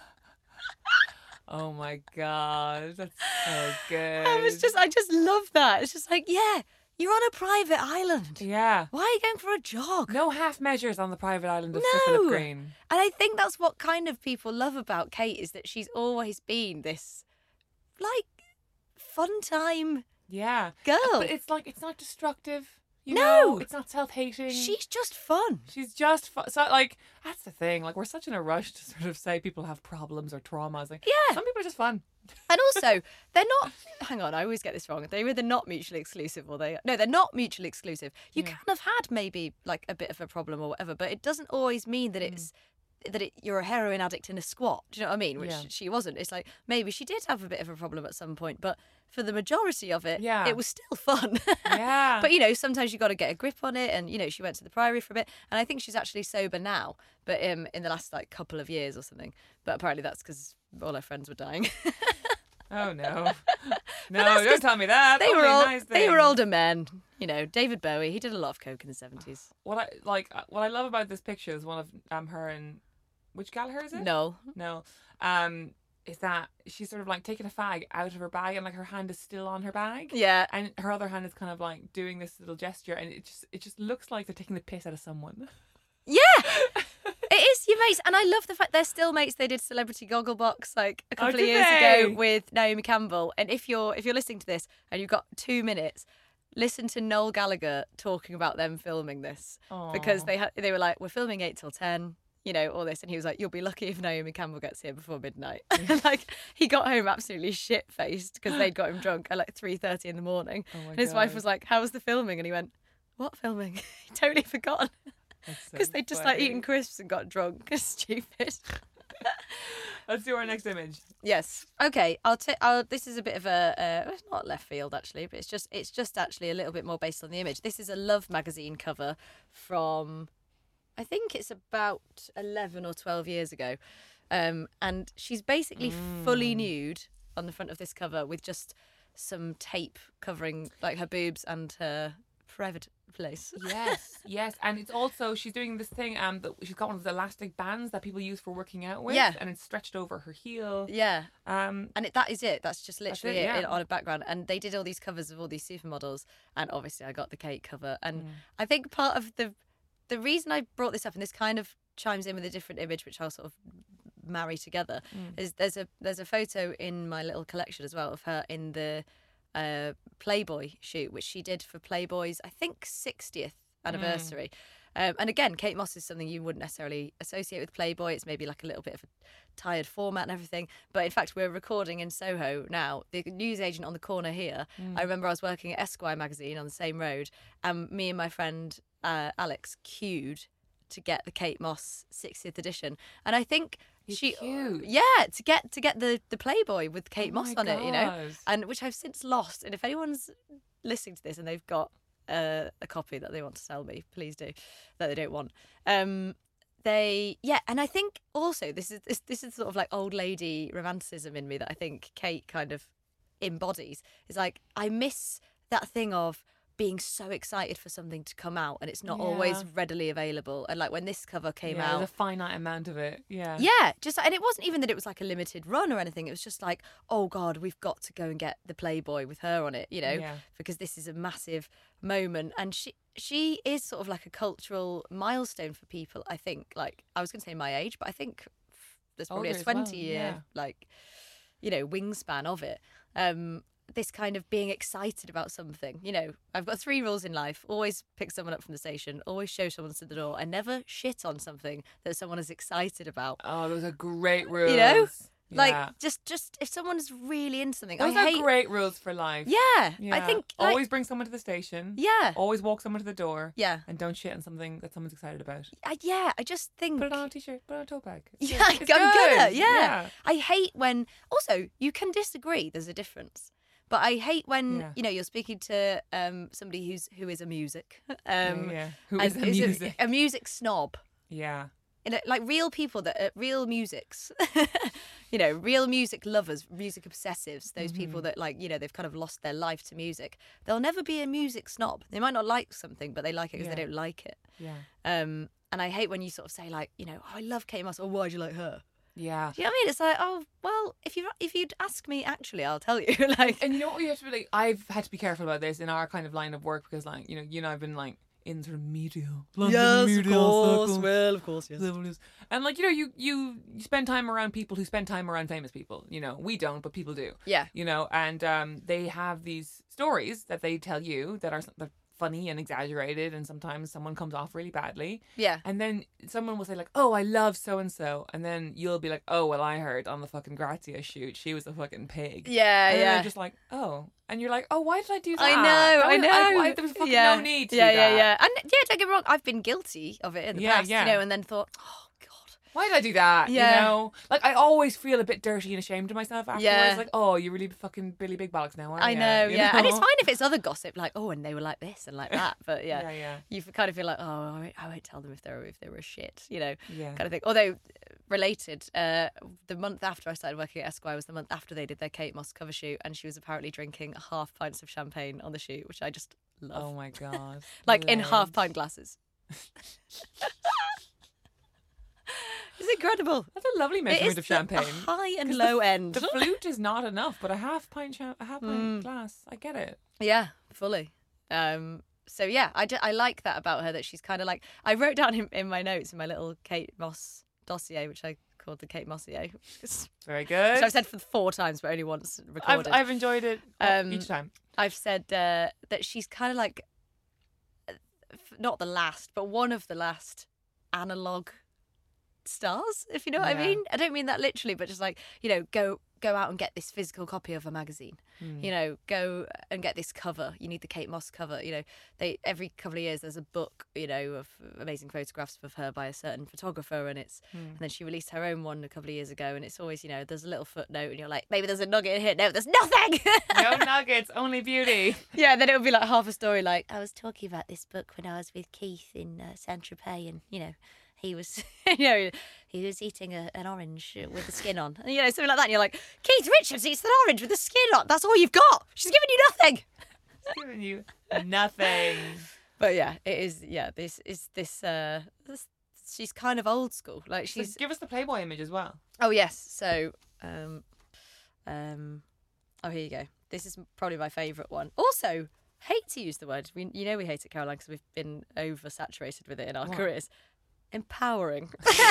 Oh my God. That's so good. I was just, I just love that. It's just like, yeah, you're on a private island. Yeah. Why are you going for a jog? No half measures on the private island of Sir No. Philip Green. And I think that's what kind of people love about Kate is that she's always been this, like, fun time Yeah. girl. But it's like, it's not destructive. You No. know? It's not self-hating. She's just fun. She's just fu- so like that's the thing. Like we're such in a rush to sort of say people have problems or traumas. Like Yeah. some people are just fun. And also, they're not. Hang on, I always get this wrong. They're either not mutually exclusive or they. No, they're not mutually exclusive. You Yeah. can have had maybe like a bit of a problem or whatever, but it doesn't always mean that it's that it, you're a heroin addict in a squat. Do you know what I mean? Which Yeah. she wasn't. It's like maybe she did have a bit of a problem at some point, but for the majority of it, Yeah. it was still fun. Yeah. But you know, sometimes you got to get a grip on it, and you know, she went to the Priory for a bit, and I think she's actually sober now, but um, in the last like couple of years or something. But apparently that's because all her friends were dying. Oh no. No, that's don't 'cause tell me that. They Only were all, nice they were things. older men. You know, David Bowie, he did a lot of coke in the seventies. What I like uh, what I love about this picture is one of um her and which Gallagher is it? No. No. Um is that she's sort of like taking a fag out of her bag and like her hand is still on her bag. Yeah. And her other hand is kind of like doing this little gesture and it just it just looks like they're taking the piss out of someone. Yeah. It is your mates. And I love the fact they're still mates. They did Celebrity Gogglebox like a Oh, couple of did years they? ago with Naomi Campbell. And if you're if you're listening to this and you've got two minutes, listen to Noel Gallagher talking about them filming this. Because Aw. they had they were like, we're filming eight till ten. You know, all this. And he was like, you'll be lucky if Naomi Campbell gets here before midnight. And like, he got home absolutely shit-faced because they'd got him drunk at like three thirty in the morning. Oh my and his wife God. was like, how was the filming? And he went, what filming? He totally forgotten. That's so Because they'd just like funny. eaten crisps and got drunk. Stupid. Let's do our next image. Yes. Okay. I'll take. I'll. This is a bit of a. Uh, it's not left field actually, but it's just. It's just actually a little bit more based on the image. This is a Love magazine cover from. I think it's about eleven or twelve years ago, um, and she's basically fully nude on the front of this cover with just some tape covering like her boobs and her private place. Yes, yes, and it's also she's doing this thing. Um, that she's got one of the elastic bands that people use for working out with. Yeah. and it's stretched over her heel. Yeah. Um, And it, that is it. That's just That's literally it, it, yeah. in- on a background. And they did all these covers of all these supermodels. And obviously, I got the Kate cover. And Mm. I think part of the the reason I brought this up, and this kind of chimes in with a different image, which I'll sort of marry together, Mm. is there's a there's a photo in my little collection as well of her in the uh, Playboy shoot, which she did for Playboy's I think sixtieth Mm. anniversary. Um, and again, Kate Moss is something you wouldn't necessarily associate with Playboy. It's maybe like a little bit of a tired format and everything. But in fact, we're recording in Soho now. The newsagent on the corner here, Mm. I remember I was working at Esquire magazine on the same road, and me and my friend uh, Alex queued to get the Kate Moss sixtieth edition. And I think You she, queued? yeah, to get to get the the Playboy with Kate Oh Moss my on it, you know, God. and which I've since lost. And if anyone's listening to this and they've got uh, a copy that they want to sell me, please do. That they don't want. Um, they yeah, and I think also this is this this is sort of like old lady romanticism in me that I think Kate kind of embodies. Is like I miss that thing of being so excited for something to come out and it's not Yeah. always readily available. And like when this cover came yeah, out, there's a finite amount of it. Yeah. yeah, just and it wasn't even that it was like a limited run or anything. It was just like, oh God, we've got to go and get the Playboy with her on it, you know, Yeah. because this is a massive moment. And she she is sort of like a cultural milestone for people. I think, like I was going to say my age, but I think there's probably Older a as well, twenty year yeah. like, you know, wingspan of it. Um, this kind of being excited about something. You know, I've got three rules in life. Always pick someone up from the station. Always show someone to the door. I never shit on something that someone is excited about. Oh, those are great rules. You know? Like, Yeah. just, just if someone's really into something. Those I are hate... great rules for life. Yeah, Yeah. I think... Like, always bring someone to the station. Yeah. Always walk someone to the door. Yeah. And don't shit on something that someone's excited about. I, yeah, I just think... Put it on a t-shirt. Put it on a tote bag. It's Yeah, good. I'm It's gonna. good. Yeah. I hate when. Also, you can disagree. There's a difference, but I hate when Yeah. you know you're speaking to um somebody who's who is a music, um, Yeah, yeah. Who and is a music? a music snob. Yeah. You know, like real people that are real musics, you know, real music lovers, music obsessives, those people Mm-hmm. that like, you know, they've kind of lost their life to music. They'll never be a music snob. They might not like something, but they like it because Yeah. they don't like it. Yeah. Um, and I hate when you sort of say like, you know, oh, I love Kate Moss. Oh, why do you like her? Yeah. Do you know what I mean? It's like, oh, well, if you if you'd ask me, actually, I'll tell you. like, And you know what you have to be like, I've had to be careful about this in our kind of line of work because like, you know, you and I have been like in sort of media. London media circles. well, of course, yes. And like, you know, you, you you spend time around people who spend time around famous people. You know, we don't, but people do. Yeah. You know, and um, they have these stories that they tell you that are that funny and exaggerated, and sometimes someone comes off really badly. Yeah. And then someone will say like, "Oh, I love so and so," and then you'll be like, "Oh, well, I heard on the fucking Grazia shoot, she was a fucking pig." Yeah, and then yeah. they're just like, "Oh," and you're like, "Oh, why did I do that?" I know, That I was- know. I, why, there was fucking yeah. no need to yeah, do yeah, that. yeah. And yeah, don't get me wrong, I've been guilty of it in the Yeah, past, yeah. you know, and then thought, oh God. Why did I do that? Yeah. You know, like I always feel a bit dirty and ashamed of myself afterwards. Yeah. Like, oh, you're really fucking Billy Big Bollocks now, aren't I you? know, You yeah. And it's know? fine if it's other gossip, like, oh, and they were like this and like that. But yeah, Yeah, yeah. you kind of feel like, oh, I won't, I won't tell them if they were if they were shit, you know, Yeah. kind of thing. Although related, uh, the month after I started working at Esquire was the month after they did their Kate Moss cover shoot, and she was apparently drinking half pints of champagne on the shoot, which I just love. Oh my god. like in half Ledge. pint glasses. It's incredible. That's a lovely It measurement is of the- champagne. a high and 'Cause low the, end. The flute is not enough, but a half pint, cha- a half pint Mm. glass. I get it. Yeah, fully. Um, so yeah, I, d- I like that about her, that she's kind of like, I wrote down in, in my notes in my little Kate Moss dossier, which I called the Kate Mossier, which Very good. I've said for four times, but only once I've, recorded. I've enjoyed it uh, Um, each time. I've said uh, that she's kind of like, uh, f- not the last, but one of the last analog stars, if you know what I Yeah. mean. I don't mean that literally, but just like, you know, go go out and get this physical copy of a magazine. Hmm. You know, go and get this cover. You need the Kate Moss cover. You know, they every couple of years there's a book, you know, of amazing photographs of her by a certain photographer, and it's Hmm. and then she released her own one a couple of years ago, and it's always, you know, there's a little footnote, and you're like, maybe there's a nugget in here. No, there's nothing. No nuggets, only beauty. Yeah, and then it would be like half a story, like, I was talking about this book when I was with Keith in uh, Saint Tropez, and you know, he was, you know, he was eating a, an orange with the skin on, and you know, something like that. And you're like, Keith Richards eats an orange with the skin on. That's all you've got. She's giving you nothing. It's giving you nothing. But yeah, it is. Yeah, this is this. Uh, this she's kind of old school. Like So she's. give us the Playboy image as well. Oh yes. So, um, um, oh here you go. This is probably my favourite one. Also, hate to use the word. We, you know, we hate it, Caroline, because we've been oversaturated with it in our What? careers. Empowering.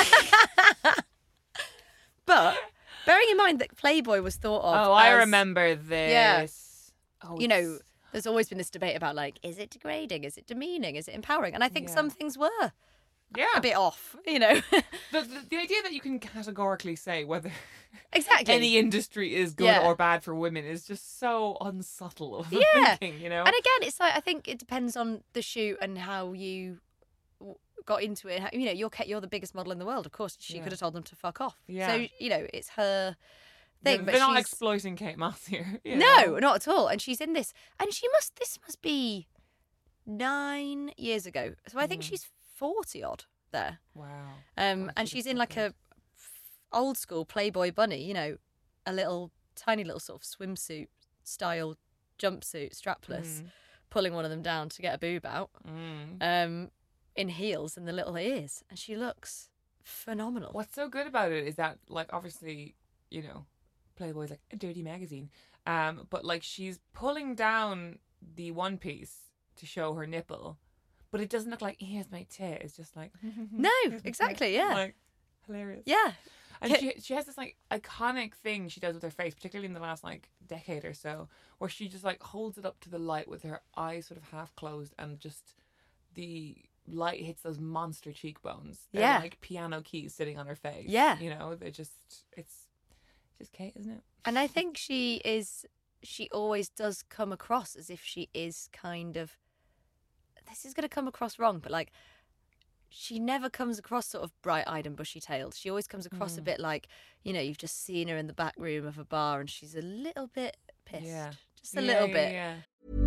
But bearing in mind that Playboy was thought of. Oh, I as, remember this. Yeah. Oh, You know, it's- there's always been this debate about like, is it degrading? Is it demeaning? Is it empowering? And I think Yeah. some things were Yeah. a bit off, you know. The, the, the idea that you can categorically say whether Exactly. any industry is good Yeah. or bad for women is just so unsubtle of Yeah. thinking, you know? And again, it's like I think it depends on the shoot and how you w- got into it. How- You know, you're Ke- you're the biggest model in the world. Of course, she Yeah. could have told them to fuck off. Yeah. So you know, it's her They're, thing. But they're not she's exploiting Kate Moss here. you no, know? not at all. And she's in this, and she must. This must be nine years ago. So I think Mm. she's forty odd there. Wow. Um, God, and she she's looks in so like good. a old school Playboy bunny. You know, a little tiny little sort of swimsuit style jumpsuit, strapless, Mm. pulling one of them down to get a boob out. Mm. Um, in heels and the little ears, and she looks phenomenal. What's so good about it is that, like, obviously, you know, Playboy's like a dirty magazine, um, but like she's pulling down the one piece to show her nipple, but it doesn't look like here's my tit. It's just like No, here's my tit. exactly, yeah. like hilarious. Yeah, And she she has this like iconic thing she does with her face, particularly in the last like decade or so, where she just like holds it up to the light with her eyes sort of half closed, and just the light hits those monster cheekbones. They're Yeah. like piano keys sitting on her face. Yeah. You know, they're just it's just Kate, isn't it? and I think she is. She always does come across as if she is kind of. This is going to come across wrong, but like, she never comes across sort of bright-eyed and bushy-tailed. She always comes across a Mm. bit like, you know, you've just seen her in the back room of a bar and she's a little bit pissed, Yeah. just a Yeah, little yeah, bit. Yeah.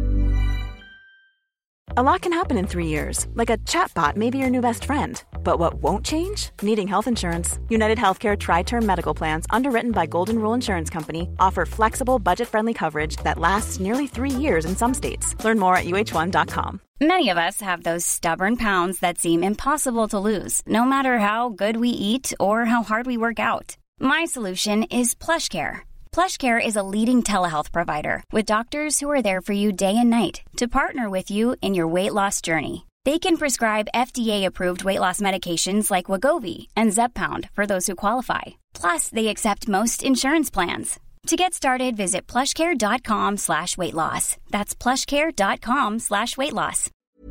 A lot can happen in three years, like a chatbot may be your new best friend. But what won't change? Needing health insurance. United Healthcare Tri-Term Medical Plans, underwritten by Golden Rule Insurance Company, offer flexible, budget-friendly coverage that lasts nearly three years in some states. Learn more at U H one dot com. Many of us have those stubborn pounds that seem impossible to lose, no matter how good we eat or how hard we work out. My solution is PlushCare. PlushCare is a leading telehealth provider with doctors who are there for you day and night to partner with you in your weight loss journey. They can prescribe F D A-approved weight loss medications like Wegovy and Zepbound for those who qualify. Plus, they accept most insurance plans. To get started, visit plushcare.com slash weight loss. That's plushcare.com slash weight loss.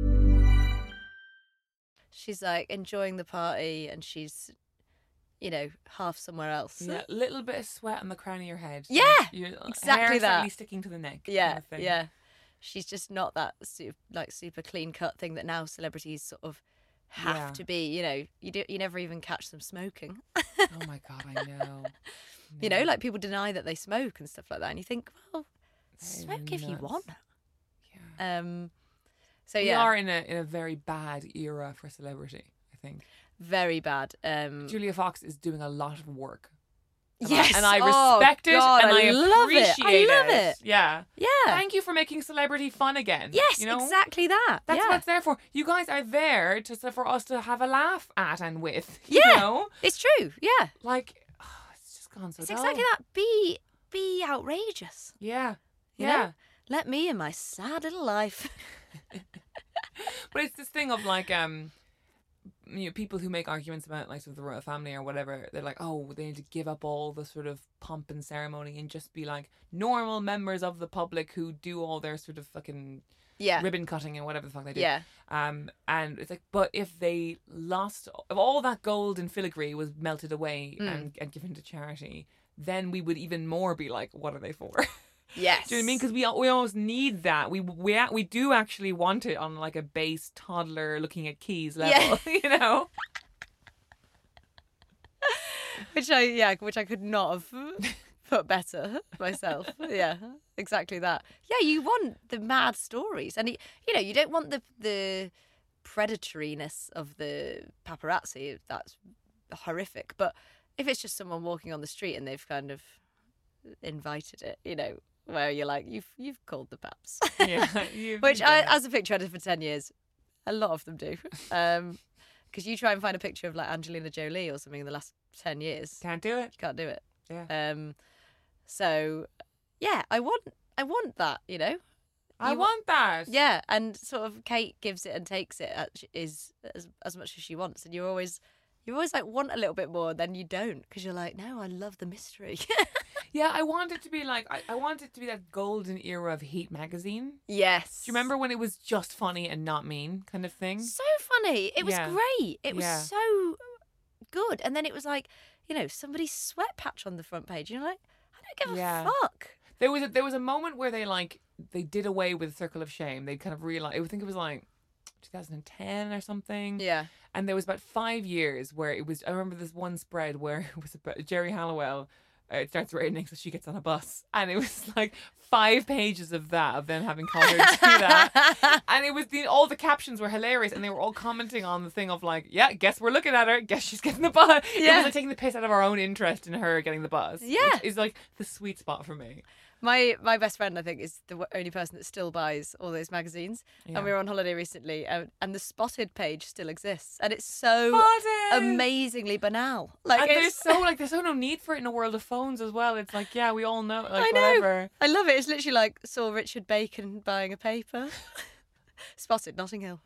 She's like enjoying the party and she's, you know, half somewhere else. Yeah, a little bit of sweat on the crown of your head. Yeah, Like, your exactly hair slightly that. sticking to the neck. Yeah, kind of thing. yeah. She's just not that super, like super clean cut thing that now celebrities sort of have Yeah. to be. You know, you do, you never even catch them smoking. Oh my god, I know. You know, like people deny that they smoke and stuff like that, and you think, well, That is smoke if you nuts. want. Yeah. Um, so We yeah, are in a in a very bad era for celebrity, I think. very bad. Um, Julia Fox is doing a lot of work. And yes, I, and I Oh, respect it God, and I, I love it. I appreciate love it. Yeah. yeah, Thank you for making celebrity fun again. yes, you know? exactly that. That's yeah. what it's there for. You guys are there to so for us to have a laugh at and with. You Yeah. know? It's true. Yeah, Like, oh, it's just gone so it's dull. exactly that. Be be outrageous. Yeah. You Yeah. know? Let me in my sad little life. But it's this thing of like, um, you know, people who make arguments about like sort of the royal family or whatever. They're like, oh, they need to give up all the sort of pomp and ceremony and just be like normal members of the public who do all their sort of fucking Yeah, ribbon cutting and whatever the fuck they do. yeah, Um, and it's like, but if they lost, if all that gold and filigree was melted away Mm. and, and given to charity, then we would even more be like, what are they for? yes. Do you know what I mean? Because we we almost need that. We we a- we do actually want it on like a base toddler looking at keys level. You know? which I yeah, which I could not have put better myself. Yeah, exactly that. Yeah, you want the mad stories, and it, you know, you don't want the the predatoriness of the paparazzi. That's horrific. But if it's just someone walking on the street and they've kind of invited it, you know, where you're like, you've you've called the paps. Yeah. you've- Which you've I, done it. as a picture editor for ten years, a lot of them do. Um, because you try and find a picture of like Angelina Jolie or something in the last ten years, Can't do it. you can't do it. Yeah. Um, so yeah, I want I want that, you know. I you- want that. Yeah, and sort of Kate gives it and takes it as, is as as much as she wants, and you're always You always like want a little bit more, then you don't because you're like, no, I love the mystery. Yeah, I want it to be like I, I want it to be that golden era of Heat magazine. Yes. Do you remember when it was just funny and not mean kind of thing? So funny. It was Yeah. great. It was Yeah. so good. And then it was like, you know, somebody's sweat patch on the front page. You're like, I don't give Yeah. a fuck. There was a, there was a moment where they like they did away with Circle of Shame. They kind of realized. I think it was like two thousand ten or something. Yeah. And there was about five years where it was. I remember this one spread where it was about Jerry Halliwell. Uh, it starts raining, so she gets on a bus, and it was like five pages of that of them having called her to do that, and it was the all the captions were hilarious, and they were all commenting on the thing of like, yeah, guess we're looking at her, guess she's getting the bus. It Yeah. was like taking the piss out of our own interest in her getting the bus. Yeah. which is like the sweet spot for me. My my best friend, I think, is the w- only person that still buys all those magazines. Yeah. And we were on holiday recently, um, and the Spotted page still exists, and it's so Spotted! amazingly banal. Like And there's it's, so like there's so no need for it in a world of phones as well. It's like, yeah, we all know, like I know. whatever. I love it. It's literally like saw Richard Bacon buying a paper. Spotted, Notting Hill.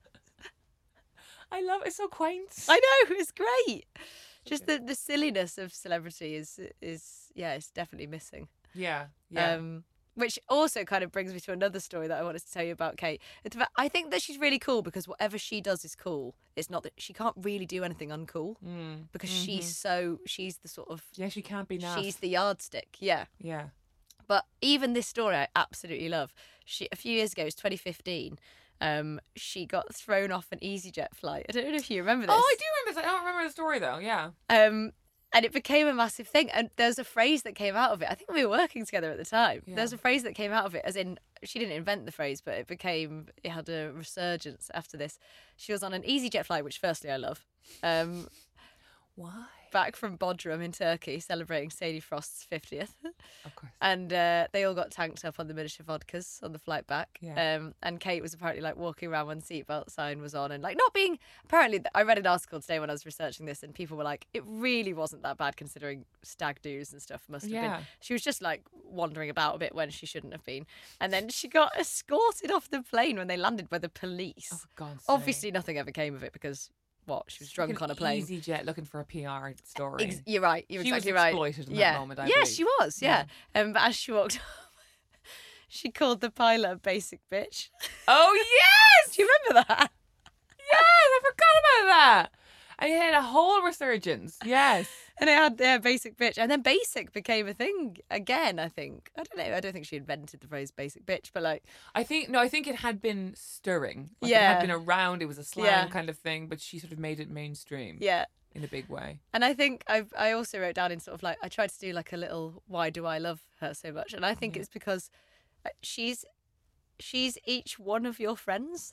I love it. It's so quaint. I know, it's great. Just the, the silliness of celebrity is is yeah, it's definitely missing. yeah, yeah. Um, which also kind of brings me to another story that I wanted to tell you about Kate. It's about, I think that she's really cool because whatever she does is cool. It's not that she can't really do anything uncool Mm. because she's so she's the sort of Yeah, she can't be naff. she's the yardstick. Yeah. Yeah. But even this story I absolutely love. She a few years ago, it was twenty fifteen. Um, she got thrown off an EasyJet flight. I don't know if you remember this. Oh, I do remember this. I don't remember the story though. Yeah. Um, and it became a massive thing. And there's a phrase that came out of it. I think we were working together at the time. Yeah. There's a phrase that came out of it, as in she didn't invent the phrase, but it became it had a resurgence after this. She was on an EasyJet flight, which firstly I love. Um, Why? back from Bodrum in Turkey, celebrating Sadie Frost's fiftieth. Of course. And uh, they all got tanked up on the miniature vodkas on the flight back. Yeah. Um, and Kate was apparently like walking around when the seatbelt sign was on and like not being. Apparently, I read an article today when I was researching this, and people were like, it really wasn't that bad considering stag do's and stuff must have Yeah. been. She was just like wandering about a bit when she shouldn't have been. And then she got escorted off the plane when they landed by the police. Oh, for God's sake. Obviously, nothing ever came of it because what she was drunk Like on an a plane. EasyJet looking for a P R story. Ex- you're right. You're She was exactly right. exploited in that yeah. moment, I yeah, believe. she was. Yeah. Um, but as she walked off, she called the pilot a basic bitch. Oh yes! Do you remember that? Yes, I forgot about that. And it had a whole resurgence. Yes. And it had yeah, basic bitch, and then basic became a thing again. I think. I don't know. I don't think she invented the phrase basic bitch, but like, I think no, I think it had been stirring. Like It Yeah. had been around. It was a slang Yeah. kind of thing, but she sort of made it mainstream yeah. in a big way. And I think I I also wrote down in sort of like I tried to do like a little why do I love her so much, and I think Yeah. it's because she's she's each one of your friends.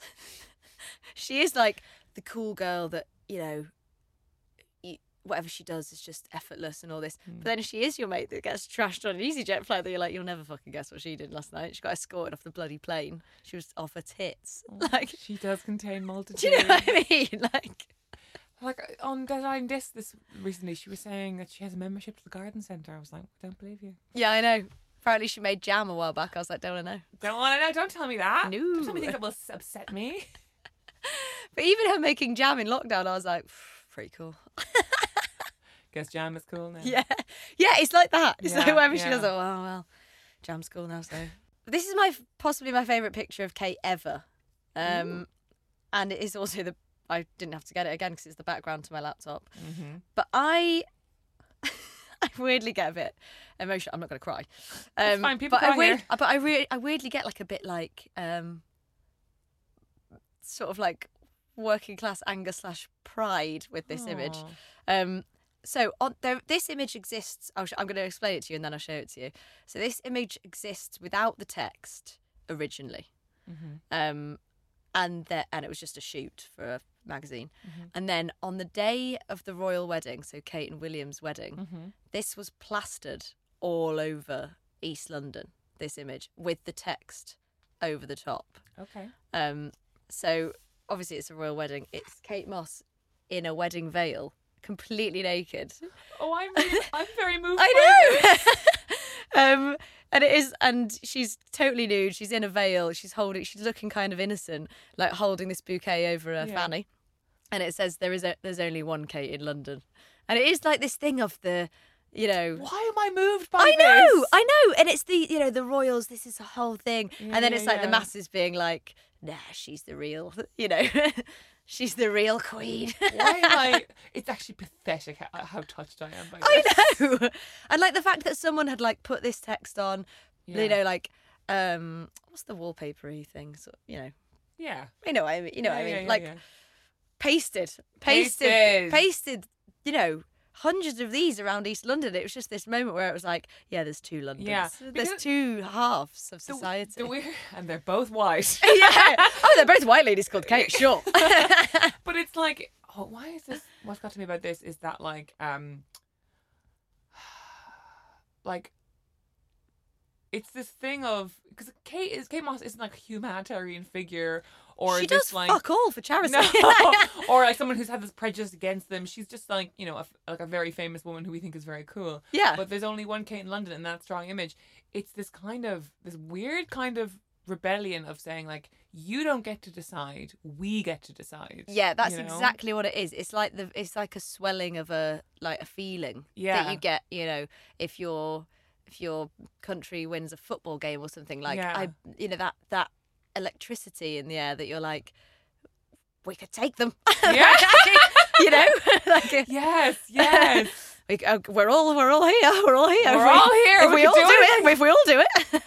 She is like the cool girl that you know. You, whatever she does is just effortless and all this. Mm. But then she is your mate that gets trashed on an EasyJet flight that you're like, you'll never fucking guess what she did last night. She got escorted off the bloody plane. She was off her tits. Like, She does contain multitude. do you know what I mean? Like, Like on Deadline Disc this recently, she was saying that she has a membership to the garden centre. I was like, I don't believe you. yeah, I know. Apparently she made jam a while back. I was like, don't I know? Don't want to know. Don't tell me that. No. Don't tell me things that will s- upset me. But even her making jam in lockdown, I was like, pretty cool. Guess jam is cool now. Yeah. Yeah, it's like that. It's like Yeah, whatever she yeah. does, oh, well, well, jam's cool now, so. This is my possibly my favourite picture of Kate ever. Um, and it is also the, I didn't have to get it again because it's the background to my laptop. Mm-hmm. But I, I weirdly get a bit emotional. I'm not going to cry. Um, It's fine, people but I cry weird, here. But I, re- I weirdly get like a bit like, um, sort of like working class anger slash pride with this image. Aw. Um, so on there, this image exists. I'll sh- I'm going to explain it to you and then I'll show it to you. So this image exists without the text originally, Mhm. um, and there, and it was just a shoot for a magazine. Mhm. And then on the day of the royal wedding, so Kate and William's wedding, Mhm. this was plastered all over East London. This image with the text over the top. Okay. Um, so obviously it's a royal wedding. It's Kate Moss in a wedding veil, completely naked. Oh, I'm really, I'm very moved. I by this. know. um, and it is, and she's totally nude. She's in a veil. She's holding. She's looking kind of innocent, like holding this bouquet over a Yeah. fanny. and it says there is a, there's only one Kate in London, and it is like this thing of the, you know. Why am I moved by I this? know, I know, and it's the you know the royals. This is a whole thing, Yeah, and then yeah, it's like yeah. the masses being like, nah, she's the real, you know, she's the real queen. Why am I? It's actually pathetic how, how touched I am by this. I know, and like the fact that someone had like put this text on, Yeah. you know, like um, what's the wallpapery thing? So you know, Yeah. you know what I mean, you know Yeah, what I mean, yeah, yeah, like yeah. pasted, pasted, Pasted. pasted, you know. Hundreds of these around East London. It was just this moment where it was like, yeah, there's two Londons. Yeah, There's because- two halves of The- society. The weird, and they're both white. yeah. Oh, they're both white ladies called Kate, sure. But it's like, oh, why is this? What's got to me about this is that like, um, like, it's this thing of because Kate is Kate Moss isn't like a humanitarian figure or she this does like fuck all for charity. no, or like someone who's had this prejudice against them. She's just like you know a, like a very famous woman who we think is very cool. Yeah. But there's only one Kate in London, and that strong image. It's this kind of this weird kind of rebellion of saying like you don't get to decide, we get to decide. Yeah, that's you know? exactly what it is. It's like the it's like a swelling of a like a feeling Yeah. that you get, you know, if your if your country wins a football game or something like Yeah. I you know that that electricity in the air that you're like we could take them. Yeah. you know? like uh, Yes, yes. we, uh, we're all we're all here. We're all here. We're If we- all here, If we we, can all do do it. it. If we all do it.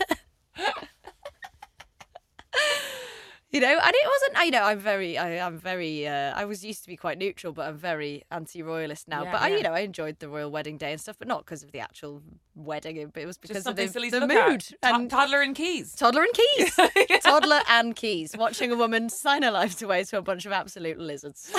You know, and it wasn't. You know, I'm very, I, I'm very. Uh, I was used to be quite neutral, but I'm very anti-royalist now. Yeah, but I, yeah. you know, I enjoyed the royal wedding day and stuff, but not because of the actual wedding. It it was because Just of something the, silly the to look mood at. To- and toddler and keys. toddler and keys, toddler and keys, watching a woman sign her life away to a bunch of absolute lizards.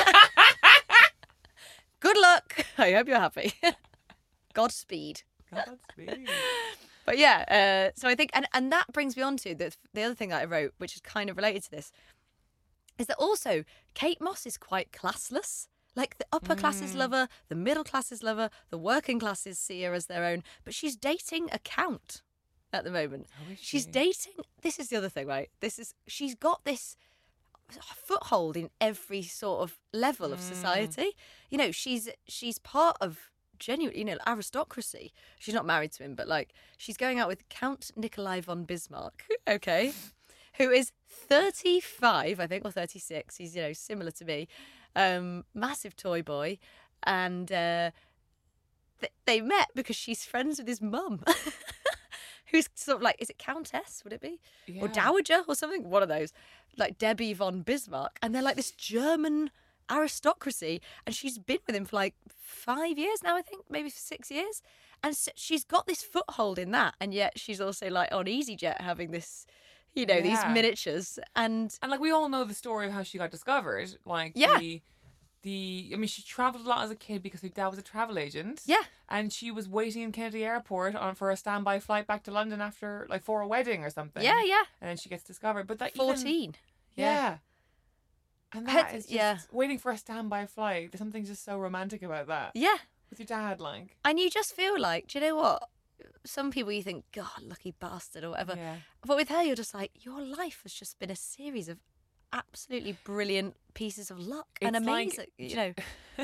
Good luck. I hope you're happy. Godspeed. Godspeed. But yeah, uh, so I think, and, and that brings me on to the, the other thing that I wrote, which is kind of related to this, is that also Kate Moss is quite classless. Like the upper classes love her, the middle classes love her, the working classes see her as their own, but she's dating a count at the moment. Oh, is She's she? dating, this is the other thing, right? This is, she's got this foothold in every sort of level of society. You know, she's she's part of genuine, you know, aristocracy. She's not married to him, but like she's going out with Count Nikolai von Bismarck, okay, who is thirty-five, I think, or thirty-six. He's, you know, similar to me, um, massive toy boy, and uh, th- they met because she's friends with his mum. Who's sort of like, is it Countess, would it be? Or Yeah. Dowager or something? One of those. Like Debbie von Bismarck. And they're like this German aristocracy. And she's been with him for like five years now, I think. Maybe for six years. And so she's got this foothold in that. And yet she's also like on EasyJet having this, you know, these Yeah. miniatures. And And like we all know the story of how she got discovered. Like Yeah. the the I mean she travelled a lot as a kid because her dad was a travel agent. yeah. And she was waiting in Kennedy Airport on for a standby flight back to London after like for a wedding or something. Yeah, yeah. And then she gets discovered. But that even- fourteen. yeah. And Her- that is just yeah. waiting for a standby flight. There's something just so romantic about that. Yeah. With your dad, like. And you just feel like, do you know what? Some people you think, God, lucky bastard or whatever. Yeah. But with her, you're just like, your life has just been a series of absolutely brilliant pieces of luck and It's like- amazing. you know,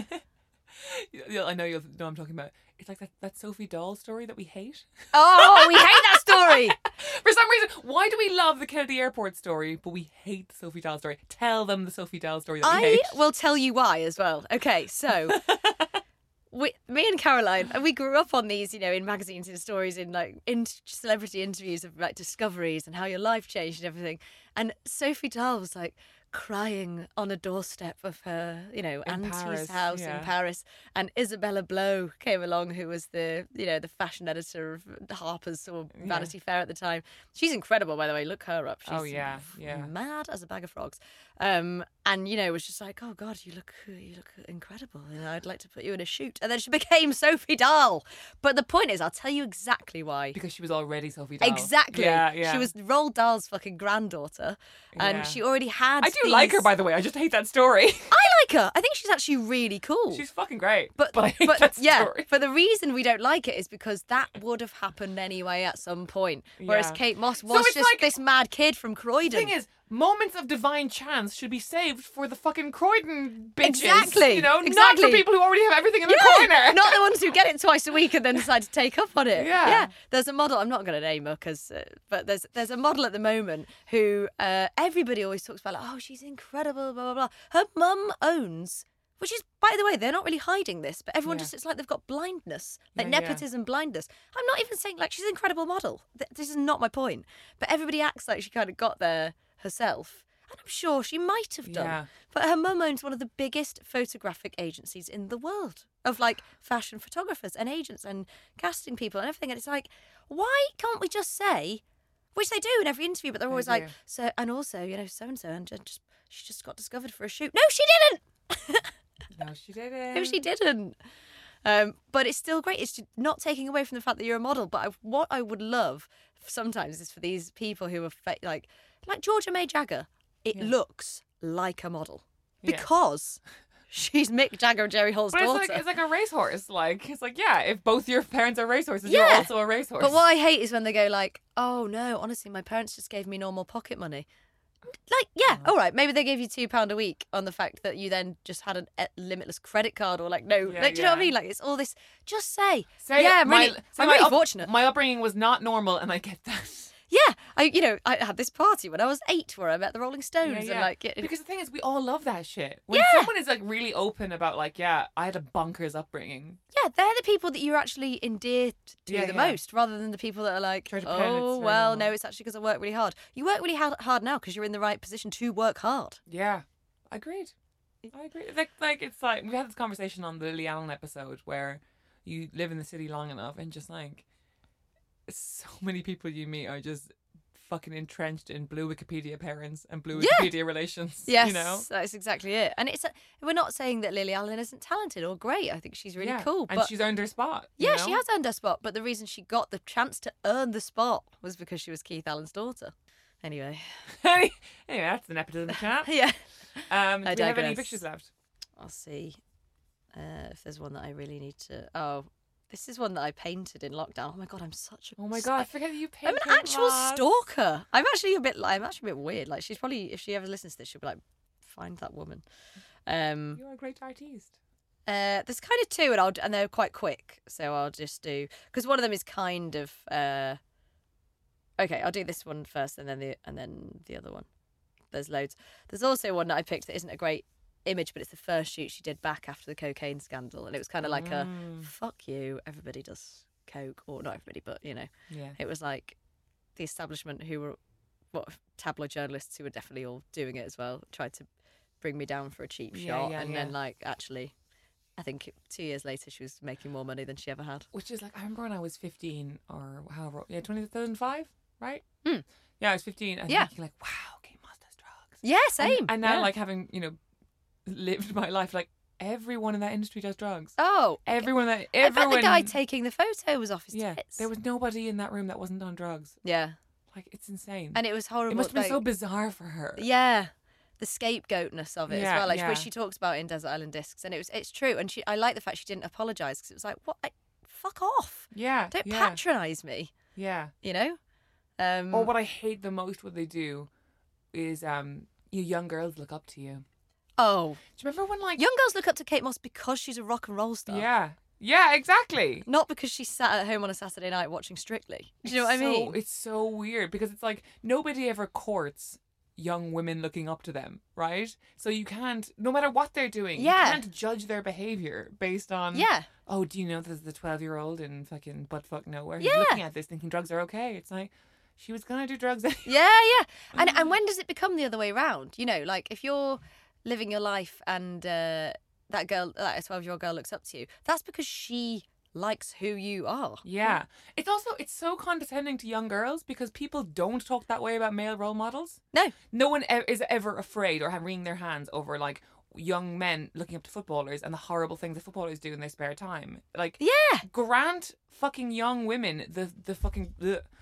Yeah, I know you'll know what I'm talking about. It's like that, that Sophie Dahl story that we hate. oh, we hate that story. For some reason, why do we love the Kennedy Airport story, but we hate the Sophie Dahl story? Tell them the Sophie Dahl story that we I hate. will tell you why as well. Okay, so we, me and Caroline, and we grew up on these, you know, in magazines and stories, in like in celebrity interviews of like discoveries and how your life changed and everything. And Sophie Dahl was like crying on a doorstep of her, you know, In auntie's Paris, house yeah. in Paris. And Isabella Blow came along, who was the, you know, the fashion editor of Harper's or Vanity Fair at the time. She's incredible, by the way. Look her up. She's Oh, yeah, yeah. mad as a bag of frogs. Um, and, you know, was just like, oh, God, you look you look incredible. You know, I'd like to put you in a shoot. And then she became Sophie Dahl. But the point is, I'll tell you exactly why. Because she was already Sophie Dahl. Exactly. Yeah, yeah. She was Roald Dahl's fucking granddaughter. And Yeah. she already had I do like her, these- by the way. I just hate that story. I like her. I think she's actually really cool. She's fucking great. But, I hate but that yeah, story. but the reason we don't like it is because that would have happened anyway at some point. Whereas Yeah. Kate Moss So was it's just like- this mad kid from The Croydon. thing is, moments of divine chance should be saved for the fucking Croydon bitches. Exactly. You know, exactly. not for people who already have everything in the Yeah, corner. not the ones who get it twice a week and then decide to take up on it. Yeah. yeah. There's a model. I'm not going to name her because, uh, but there's there's a model at the moment who uh, everybody always talks about. Like, oh, she's incredible. Blah blah blah. Her mum owns. Which is, by the way, they're not really hiding this, but everyone Yeah. just, it's like they've got blindness, like Yeah, yeah. nepotism blindness. I'm not even saying, like, she's an incredible model. Th- This is not my point. But everybody acts like she kind of got there herself. And I'm sure she might have done. Yeah. But her mum owns one of the biggest photographic agencies in the world of, like, fashion photographers and agents and casting people and everything. And it's like, why can't we just say, which they do in every interview, but they're always do. like, so, and also, you know, so-and-so, and just, she just got discovered for a shoot. No, she didn't! No, she didn't. No, she didn't. Um, but it's still great. It's not taking away from the fact that you're a model. But I, what I would love sometimes is for these people who are fa- like, like Georgia May Jagger. It Yeah. looks like a model Yeah. because she's Mick Jagger and Jerry Hall's But it's daughter. like, it's like a racehorse. Like, it's like, yeah, if both your parents are racehorses, Yeah. you're also a racehorse. But what I hate is when they go like, "Oh no, honestly, my parents just gave me normal pocket money." Like, yeah, all right, maybe they gave you two pound a week on the fact that you then just had a a limitless credit card or like no, Yeah, like, do you know what I yeah. mean? Like, it's all this. Just say, Say, yeah, I'm my, really, say I'm my really up- fortunate. My upbringing was not normal, and I get that. Yeah, I, you know, I had this party when I was eight where I met the Rolling Stones, Yeah, and yeah. like, it, Because the thing is, we all love that shit. When Yeah. someone is like really open about like, yeah, I had a bonkers upbringing. yeah, they're the people that you're actually endeared to Yeah, the yeah. most, rather than the people that are like, Try to pretend it's oh very well, normal." no, it's actually because I work really hard. You work really hard, hard now because you're in the right position to work hard. Yeah, agreed. I agree. Like, like it's like we had this conversation on the Lily Allen episode where you live in the city long enough and just like so many people you meet are just fucking entrenched in blue Wikipedia parents and blue Yeah. Wikipedia relations. Yes, you know. that's exactly it. And it's a, we're not saying that Lily Allen isn't talented or great. I think she's really Yeah. cool. and But she's earned her spot. you yeah, know? she has earned her spot. But the reason she got the chance to earn the spot was because she was Keith Allen's daughter. Anyway, anyway, that's the nepotism chat. yeah, Um, do I we have any digress. pictures left? I'll see uh, if there's one that I really need to. Oh, this is one that I painted in lockdown. Oh my god, I'm such a. Oh my god, I forget that you I'm painted. an actual lots. stalker. I'm actually a bit. I'm actually a bit weird. Like she's probably, if she ever listens to this, she'll be like, "Find that woman." Um, You're a great artiste. uh, there's kind of two, and I'll and they're quite quick, so I'll just do because one of them is kind of. Uh, okay, I'll do this one first, and then the and then the other one. There's loads. There's also one that I picked that isn't a great image, but it's the first shoot she did back after the cocaine scandal, and it was kind of like a Mm. fuck you. Everybody does coke, or not everybody, but you know, Yeah. it was like the establishment who were what tabloid journalists who were definitely all doing it as well tried to bring me down for a cheap Yeah, shot, yeah, and yeah. then like actually, I think two years later she was making more money than she ever had. Which is like, I remember when I was fifteen or however, yeah, two thousand five, right? Hmm. Yeah, I was fifteen and Yeah. thinking like, wow, Kate Moss does drugs. Yeah, And- same. And, now yeah. like having, you know, lived my life, like everyone in that industry does drugs. oh, Everyone that, I everyone. bet the guy taking the photo was off his yeah, tits. there was nobody in that room that wasn't on drugs. yeah, Like, it's insane. and it was horrible. it must have been like- so bizarre for her. Yeah, the scapegoatness of it Yeah, as well, like yeah. which she talks about in Desert Island Discs, and it was it's true. And she, I like the fact she didn't apologise because it was like, what? I, fuck off! Yeah. Don't yeah, patronise me. Yeah. You know. Um, Or what I hate the most, what they do, is um, you young girls look up to you. oh, Do you remember when like young girls look up to Kate Moss because she's a rock and roll star. Yeah. Yeah, exactly. Not because she sat at home on a Saturday night watching Strictly. Do you know what I So- mean? It's so weird because it's like nobody ever courts young women looking up to them, right? So you can't, no matter what they're doing, Yeah. you can't judge their behavior based on, Yeah. oh, do you know there's the twelve-year-old in fucking buttfuck nowhere who's Yeah. looking at this thinking drugs are okay? It's like, she was going to do drugs anyway. Yeah, yeah. And and when does it become the other way around? You know, like if you're living your life and uh, that girl, that a twelve-year-old girl looks up to you, that's because she likes who you are. Yeah. It's also, it's so condescending to young girls because people don't talk that way about male role models. No. No one e- is ever afraid or have wringing their hands over like young men looking up to footballers and the horrible things that footballers do in their spare time. Like, Yeah. grant fucking young women the the fucking the,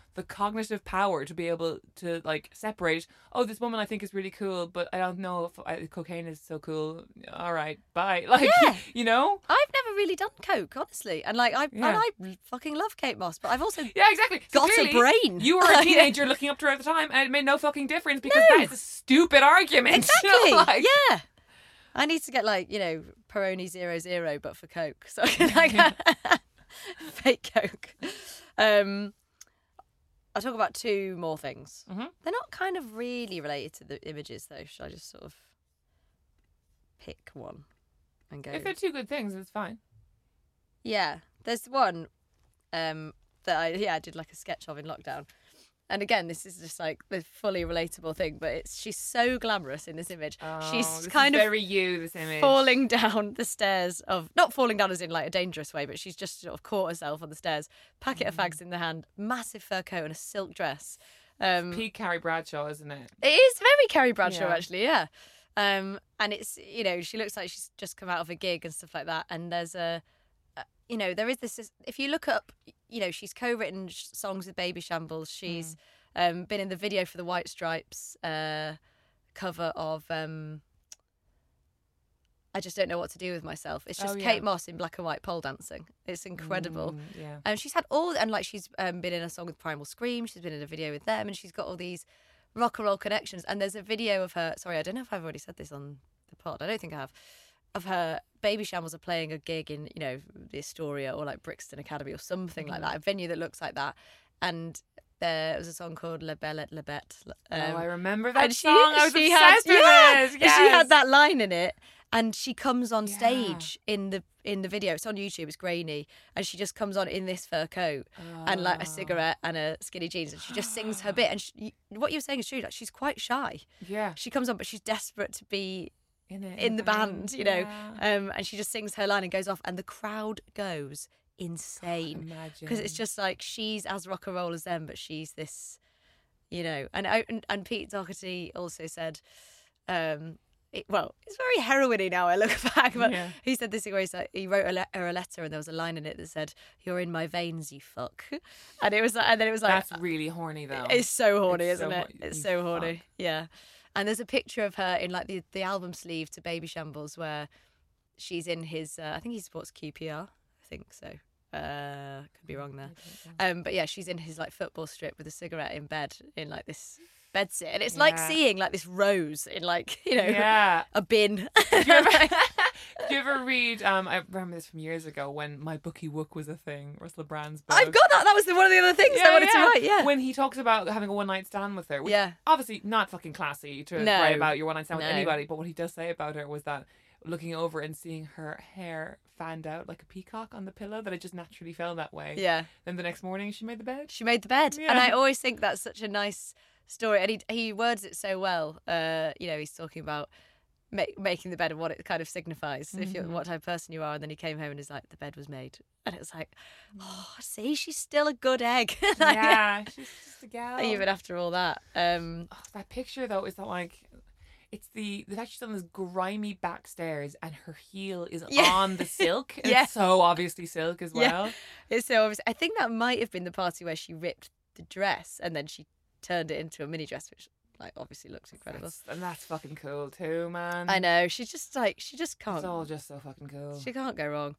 the cognitive power to be able to like separate. Oh, this woman I think is really cool, but I don't know if I, cocaine is so cool. All right, bye. Like, Yeah. you know. I've never really done coke, honestly, and like I Yeah. and I fucking love Kate Moss, but I've also Yeah, exactly. So got a clearly, brain. You were a teenager looking up to her at the time, and it made no fucking difference because No. that is a stupid argument. Exactly. Like, Yeah. I need to get like, you know, Peroni zero zero, but for Coke. So I can like fake Coke. Um, I'll talk about two more things. Mhm. They're not kind of really related to the images, though. Should I just sort of pick one and go? If they're two good things, it's fine. Yeah, there's one um, that I yeah I did like a sketch of in lockdown, and again this is just like the fully relatable thing. But it's she's so glamorous in this image. Oh, she's this kind is of very you. This image falling down the stairs of not falling down as in like a dangerous way, but she's just sort of caught herself on the stairs, packet of fags in the hand, massive fur coat and a silk dress. Um, Peak Carrie Bradshaw, isn't it? it is very Carrie Bradshaw, Yeah. actually, yeah. Um, and it's, you know, she looks like she's just come out of a gig and stuff like that. And there's a, a you know, there is this, if you look up, you know, she's co-written sh- songs with Baby Shambles. She's um, been in the video for the White Stripes uh, cover of um, I Just Don't Know What to Do With Myself. It's just Oh, yeah. Kate Moss in black and white pole dancing. It's incredible. Mm, yeah. And she's had all, and like she's um, been in a song with Primal Scream. She's been in a video with them, and she's got all these rock and roll connections. And there's a video of her. Sorry, I don't know if I've already said this on the pod. I don't think I have. Of her, Baby Shambles are playing a gig in, you know, the Astoria or like Brixton Academy or something like that, a venue that looks like that. And there was a song called La Belle et la Bête. oh, I remember that and she, song. I was she obsessed had, with yeah, it. and Yes. she had that line in it, and she comes on Yeah. stage in the in the video. It's on YouTube. It's grainy, and she just comes on in this fur coat and like a Oh. cigarette and a skinny jeans, and she just sings her bit. And she, what you're saying is true. Like she's quite shy. Yeah. She comes on, but she's desperate to be In, it, in the band, you know. Yeah. Um, and she just sings her line and goes off, and the crowd goes insane Imagine. because it's just like she's as rock and roll as them, but she's this, you know. And I- and, and Pete Doherty also said, um, it, well, it's very heroiny now. I look back, but Yeah. he said this where he's like, he wrote a, le- her a letter, and there was a line in it that said, "You're in my veins, you fuck," and it was, like, and then it was like, That's really horny though. it's so horny, It's isn't so it? hor- It's you so horny. fuck. Yeah. And there's a picture of her in like the, the album sleeve to Baby Shambles where she's in his, uh, I think he supports Q P R. I think so. Uh, could be wrong there. Um, but yeah, she's in his like football strip with a cigarette in bed in like this bed sit. And it's like Yeah. seeing like this rose in like, you know, Yeah. a bin. Did you ever, did you ever read? Um, I remember this from years ago when My Bookie Wook was a thing. Russell Brand's book. I've got that. That was the, one of the other things I wanted to write. Yeah. When he talks about having a one night stand with her, which Yeah. obviously not fucking classy to No. write about your one night stand with No. anybody, but what he does say about her was that looking over and seeing her hair fanned out like a peacock on the pillow, that it just naturally fell that way. Yeah. Then the next morning she made the bed. She made the bed. Yeah. And I always think that's such a nice story. And he, he words it so well. Uh, you know, he's talking about ma- making the bed and what it kind of signifies, if you're, what type of person you are. And then he came home and he's like, the bed was made. And it was like, oh, see, she's still a good egg. Like, Yeah, she's just a gal. even after all that. Um, Oh, that picture though is that like it's the the fact she's on this grimy back stairs and her heel is Yeah. on the silk. And Yeah. It's so obviously silk as Yeah. well. it's so obvious. I think that might have been the party where she ripped the dress and then she turned it into a mini dress, which like obviously looks incredible. That's, and that's fucking cool too, man. I know. She's just like, she just can't. It's all just so fucking cool. She can't go wrong.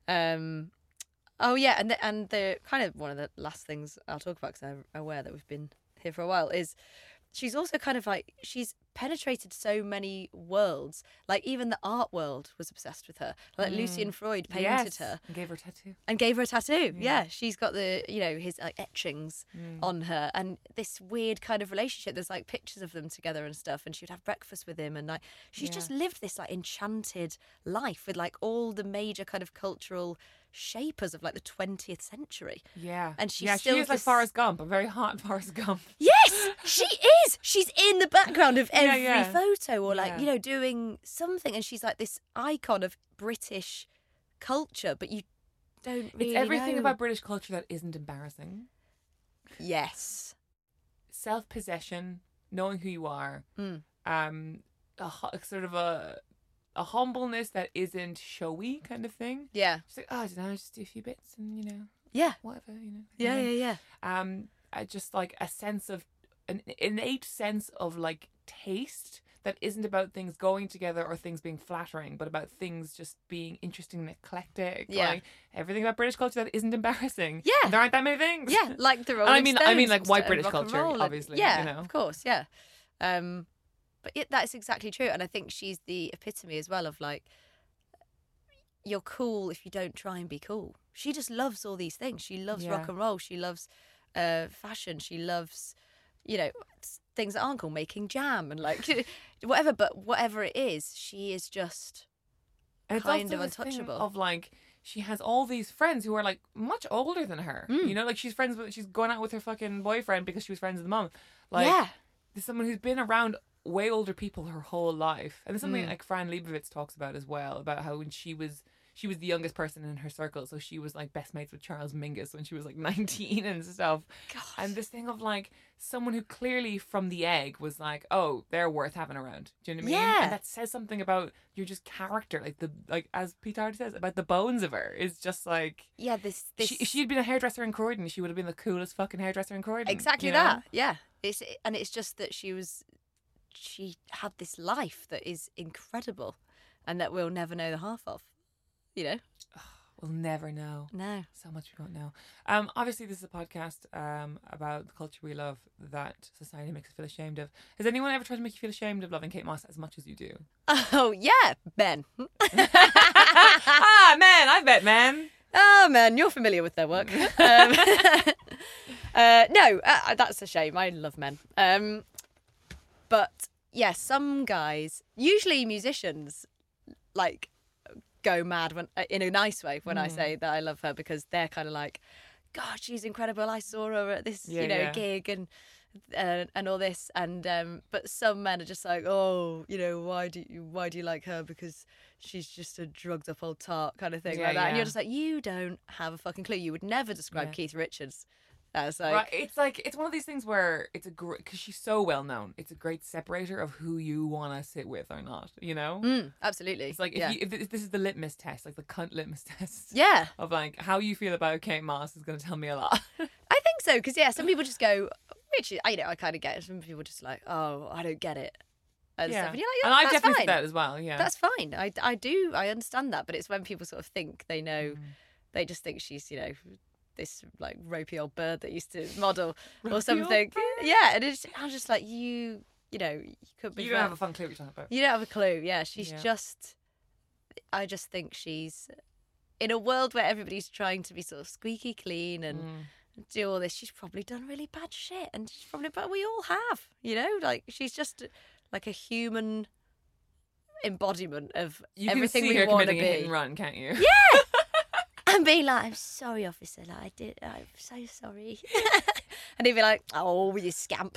Um, oh yeah, and the, and the kind of one of the last things I'll talk about, because I'm aware that we've been here for a while, is she's also kind of like, she's penetrated so many worlds. Like even the art world was obsessed with her. Like Lucian Freud painted Yes, her and gave her a tattoo. and gave her a tattoo. Yeah, she's got the, you know, his like etchings Mm. on her, and this weird kind of relationship. There's like pictures of them together and stuff, and she would have breakfast with him, and like she's Yeah. just lived this like enchanted life with like all the major kind of cultural shapers of like the twentieth century. Yeah. And she's yeah, still she is like this- Forrest Gump, a very hot Forrest Gump. Yes, she is. She's in the background of Yeah, every yeah. photo, or like, Yeah. you know, doing something, and she's like this icon of British culture, but you don't really It's everything know. about British culture that isn't embarrassing. Yes. Self-possession, knowing who you are, Mm. um, a, hu- sort of a a humbleness that isn't showy kind of thing. Yeah. She's like, oh, I don't know, just do a few bits and, you know, Yeah. whatever, you know. Yeah, yeah, yeah. Um, a, just like a sense of an innate sense of like taste that isn't about things going together or things being flattering, but about things just being interesting and eclectic. Yeah. Like everything about British culture that isn't embarrassing. Yeah. And there aren't that many things. Yeah, like the Rolling And I mean, I mean, Stones like and white stuff, British rock and culture, roll and- obviously. Yeah, you know. of course, yeah. Um, but it, that's exactly true, and I think she's the epitome as well of like, you're cool if you don't try and be cool. She just loves all these things. She loves Yeah. rock and roll. She loves uh, fashion. She loves, you know, s- things that aren't cool, making jam and like whatever. But whatever it is, she is just And it's kind also of this thing untouchable. of like she has all these friends who are like much older than her. Mm. You know, like she's friends with she's going out with her fucking boyfriend because she was friends with the mum. Like yeah, there's someone who's been around way older people her whole life. And there's something Mm. like Fran Lebowitz talks about as well, about how when she was she was the youngest person in her circle, so she was like best mates with Charles Mingus when she was like nineteen and stuff. God. And this thing of like someone who clearly from the egg was like, oh, they're worth having around. Do you know what I mean? Yeah. And that says something about your just character, like the like as Pete Hardy says, about the bones of her is just like yeah. This this she, if she'd been a hairdresser in Croydon, she would have been the coolest fucking hairdresser in Croydon. exactly you know? that. Yeah, it's and it's just that she was she had this life that is incredible, and that we'll never know the half of. You know, We'll never know. no. So much we don't know. Um, obviously, this is a podcast um about the culture we love that society makes us feel ashamed of. Has anyone ever tried to make you feel ashamed of loving Kate Moss as much as you do? Oh yeah, Ben. ah, man, I bet, man. Oh man, you're familiar with their work. um, uh, no, uh, that's a shame. I love men. Um, but yeah, some guys, usually musicians, like go mad when in a nice way when I say that I love her, because they're kind of like, God, she's incredible. I saw her at this, Yeah, you know, yeah. gig and. Uh, and all this, and um, but some men are just like, oh, you know, why do you why do you like her? Because she's just a drugged up old tart kind of thing, Yeah, like that. And yeah. you're just like, you don't have a fucking clue. You would never describe Yeah. Keith Richards as like, Right, it's like it's one of these things where it's a great because she's so well known. It's a great separator of who you want to sit with or not. You know, mm, absolutely. it's like if, yeah. you, if if this is the litmus test, like the cunt litmus test. yeah, Of like how you feel about Kate Moss is going to tell me a lot. I think so, because yeah, some people just go, which I know I kind of get it. Some people just like, oh, I don't get it, and yeah, stuff. And you're like, yeah, and I've that's definitely fine. said that as well. Yeah, That's fine. I, I do. I understand that. But it's when people sort of think they know, Mm. they just think she's, you know, this like ropey old bird that used to model Ropey or old something. bird? Yeah. And it's, I'm just like, you, you know, you could be. you don't ver- have a fun clue what you're talking about. You don't have a clue. Yeah. She's Yeah. just, I just think she's, in a world where everybody's trying to be sort of squeaky clean and Mm. do all this, she's probably done really bad shit. And she's probably, but we all have, you know, like she's just like a human embodiment of You everything can see we her want to committing a hit and be. run, can't you? Yeah. And being like, I'm sorry, officer. Like, I did. I'm so sorry. And he'd be like, oh, you scamp.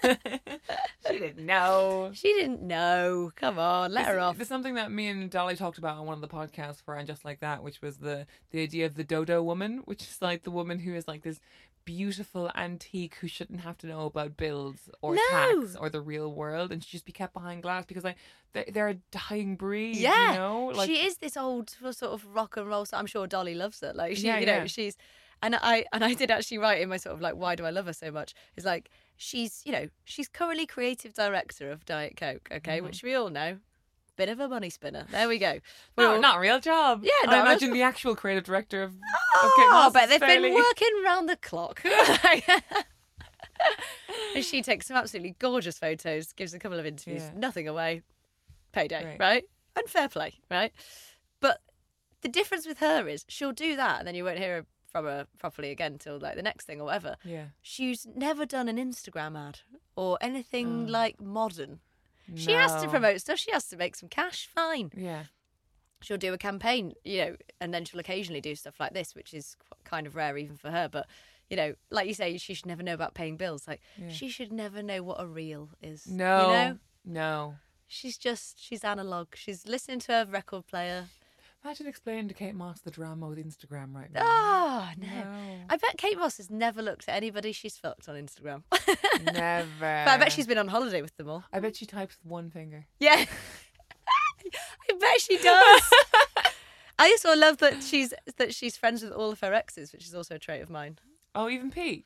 She didn't know. She didn't know. Come on, let her There's- off. There's something that me and Dolly talked about on one of the podcasts for And Just Like That, which was the the idea of the dodo woman, which is like the woman who is like this beautiful antique who shouldn't have to know about bills or No. tax or the real world, and she just be kept behind glass because like they, they're a dying breed. Yeah. you know, like she is this old sort of rock and roll star. I'm sure Dolly loves her. Like she, Yeah, you know, yeah. she's, and I and I did actually write in my sort of like, why do I love her so much? It's like she's, you know, she's currently creative director of Diet Coke. Okay, Mm-hmm. which we all know, bit of a money spinner. There we go. no, We'll- not a real job. Yeah, I not a real imagine job. the actual creative director of, of Oh, Kate Moss but is they've fairly... been working round the clock. And she takes some absolutely gorgeous photos, gives a couple of interviews, Yeah. nothing away, payday, Great. right? And fair play, right? But the difference with her is she'll do that and then you won't hear her from her properly again till like the next thing or whatever. Yeah, She's never done an Instagram ad or anything Oh. like modern. She has to No. promote stuff. She has to make some cash. Fine. Yeah, She'll do a campaign, you know, and then she'll occasionally do stuff like this, which is qu- kind of rare even for her. But, you know, like you say, she should never know about paying bills. Like, Yeah. she should never know what a reel is. no, You know? no. She's just, she's analog. She's listening to her record player. Imagine explaining to Kate Moss the drama with Instagram right now. Oh, no. No. I bet Kate Moss has never looked at anybody she's fucked on Instagram. Never. But I bet she's been on holiday with them all. I bet she types with one finger. Yeah. I bet she does. I also love that she's that she's friends with all of her exes, which is also a trait of mine. Oh, even Pete.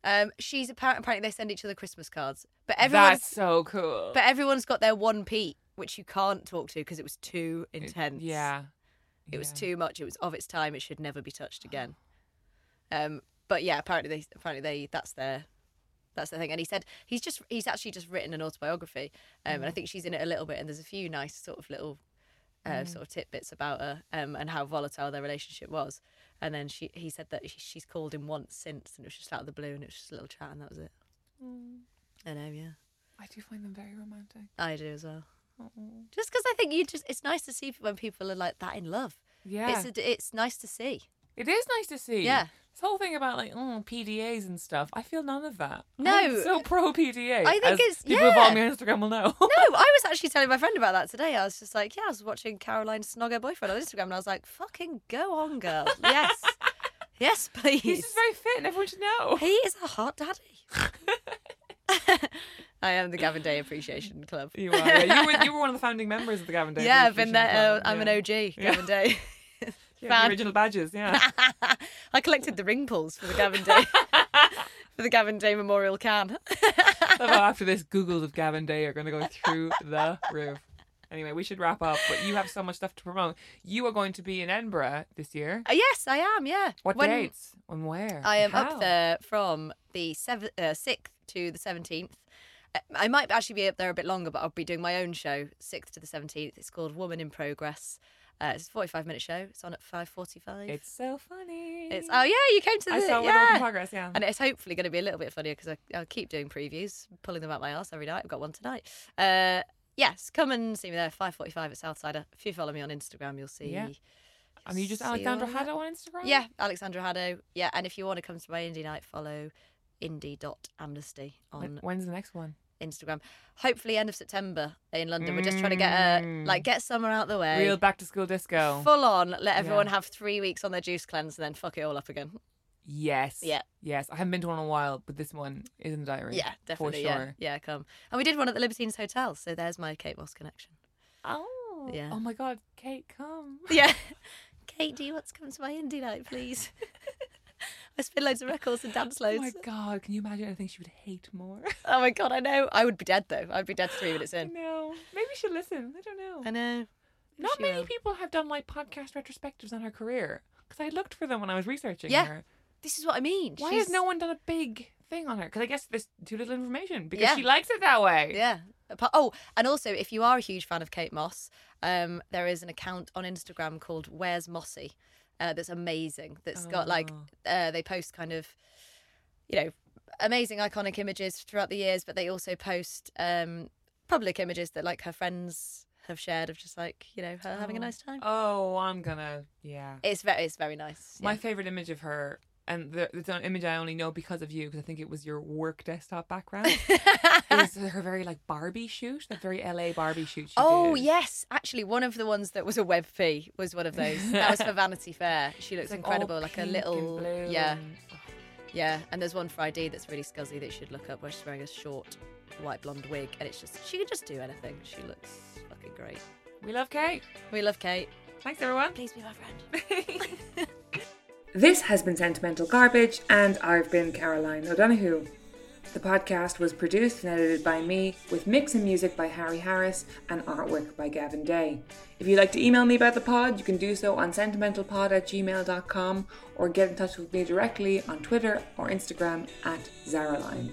Um, she's apparently, apparently they send each other Christmas cards, but everyone's That's so cool. but everyone's got their one Pete, which you can't talk to because it was too intense. It, yeah. It was Yeah. too much. It was of its time. It should never be touched again. Um, but yeah, apparently they apparently they that's their that's the thing. And he said he's just he's actually just written an autobiography, um, and I think she's in it a little bit. And there's a few nice sort of little uh, Mm. sort of tidbits about her um, and how volatile their relationship was. And then she he said that she, she's called him once since, and it was just out of the blue, and it was just a little chat, and that was it. Mm. I know, yeah, I do find them very romantic. I do as well. Oh. Just because I think you just it's nice to see when people are like that in love. Yeah. It's a, it's nice to see. It is nice to see. Yeah. This whole thing about like oh, P D As and stuff, I feel none of that. No. I'm so pro P D A. I think as it's- people who follow yeah. me on Instagram will know. No, I was actually telling my friend about that today. I was just like, yeah, I was watching Caroline snog her boyfriend on Instagram, and I was like, fucking go on, girl. Yes. Yes, please. He's just very fit, and everyone should know. He is a hot daddy. I am the Gavin Day Appreciation Club. You are. Yeah. You were you were one of the founding members of the Gavin Day. Yeah, I've been Appreciation there. Uh, Club. I'm an Yeah. O G, Yeah. Gavin Day. Yeah, fan. the original badges. Yeah. I collected the ring pulls for the Gavin Day for the Gavin Day Memorial Can. Although after this, Googles of Gavin Day are going to go through the roof. Anyway, we should wrap up, but you have so much stuff to promote. You are going to be in Edinburgh this year. Uh, yes, I am. Yeah. What When- dates? And where? I am How? up there from the seventh, uh, sixth to the seventeenth. Uh, I might actually be up there a bit longer, but I'll be doing my own show, sixth to the seventeenth. It's called Woman in Progress. Uh, it's a forty-five minute show. It's on at five forty-five. It's so funny. It's oh yeah, you came to the I saw yeah. Work in Progress, yeah. And it's hopefully going to be a little bit funnier because I'll keep doing previews, pulling them out my arse every night. I've got one tonight. Uh, yes, come and see me there, five forty-five at Southsider. If you follow me on Instagram, you'll see. Yeah. And you just see Alexandra all that. Haddo on Instagram? Yeah, Alexandra Haddo. Yeah, and if you want to come to my indie night, follow indie dot amnesty on When- When's the next one? Instagram. Hopefully end of September in London. We're just trying to get a Mm. like get summer out the way. Real back to school disco. Full on, let everyone Yeah. have three weeks on their juice cleanse and then fuck it all up again. Yes. Yeah. Yes. I haven't been to one in a while, but this one is in the diary. Yeah, definitely. For Yeah, sure. yeah, come. And we did one at the Libertines Hotel, so there's my Kate Moss connection. Oh. Yeah. Oh my God, Kate, come. Yeah. Kate, do you want to come to my indie night, please? I spin loads of records and dance Oh loads. my God, can you imagine anything she would hate more? Oh my god, I know. I would be dead though. I'd be dead three minutes I in. know. Maybe she'll listen. I don't know. I know. Not She many will. people have done like podcast retrospectives on her career because I looked for them when I was researching Yeah. her. This is what I mean. Why She's- has no one done a big thing on her? Because I guess there's too little information because Yeah. she likes it that way. Yeah. Apart- Oh, and also, if you are a huge fan of Kate Moss, um, there is an account on Instagram called Where's Mossy uh, that's amazing. That's got like, Oh. uh, they post kind of, you know, amazing iconic images throughout the years, but they also post um, public images that like her friends have shared of just like, you know, her having a nice time. Oh, I'm gonna. Yeah. It's very, it's very nice. My yeah. favorite image of her, and the, it's an image I only know because of you, because I think it was your work desktop background. is her very like Barbie shoot, that very L A Barbie shoot. She Oh did. yes, actually, one of the ones that was a web fee was one of those. That was for Vanity Fair. She looks It's, like, incredible, all like a pink little, and blue yeah, and- oh, yeah. And there's one for I D that's really scuzzy that you should look up, where she's wearing a short white blonde wig, and it's just she can just do anything. She looks fucking great. we love Kate. We love Kate. Thanks everyone. Please be my friend. This has been Sentimental Garbage, and I've been Caroline O'Donoghue. The podcast was produced and edited by me, with mix and music by Harry Harris and artwork by Gavin Day. If you'd like to email me about the pod, you can do so on sentimentalpod at gmail dot com or get in touch with me directly on Twitter or Instagram at Zaraline.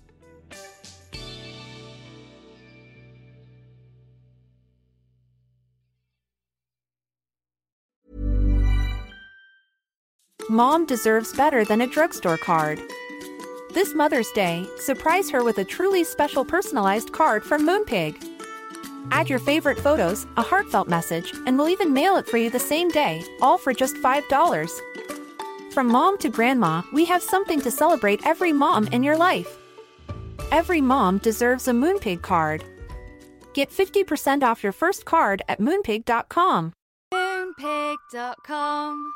Mom deserves better than a drugstore card. This Mother's Day, surprise her with a truly special personalized card from Moonpig. Add your favorite photos, a heartfelt message, and we'll even mail it for you the same day, all for just five dollars. From mom to grandma, we have something to celebrate every mom in your life. Every mom deserves a Moonpig card. Get fifty percent off your first card at moonpig dot com. Moonpig dot com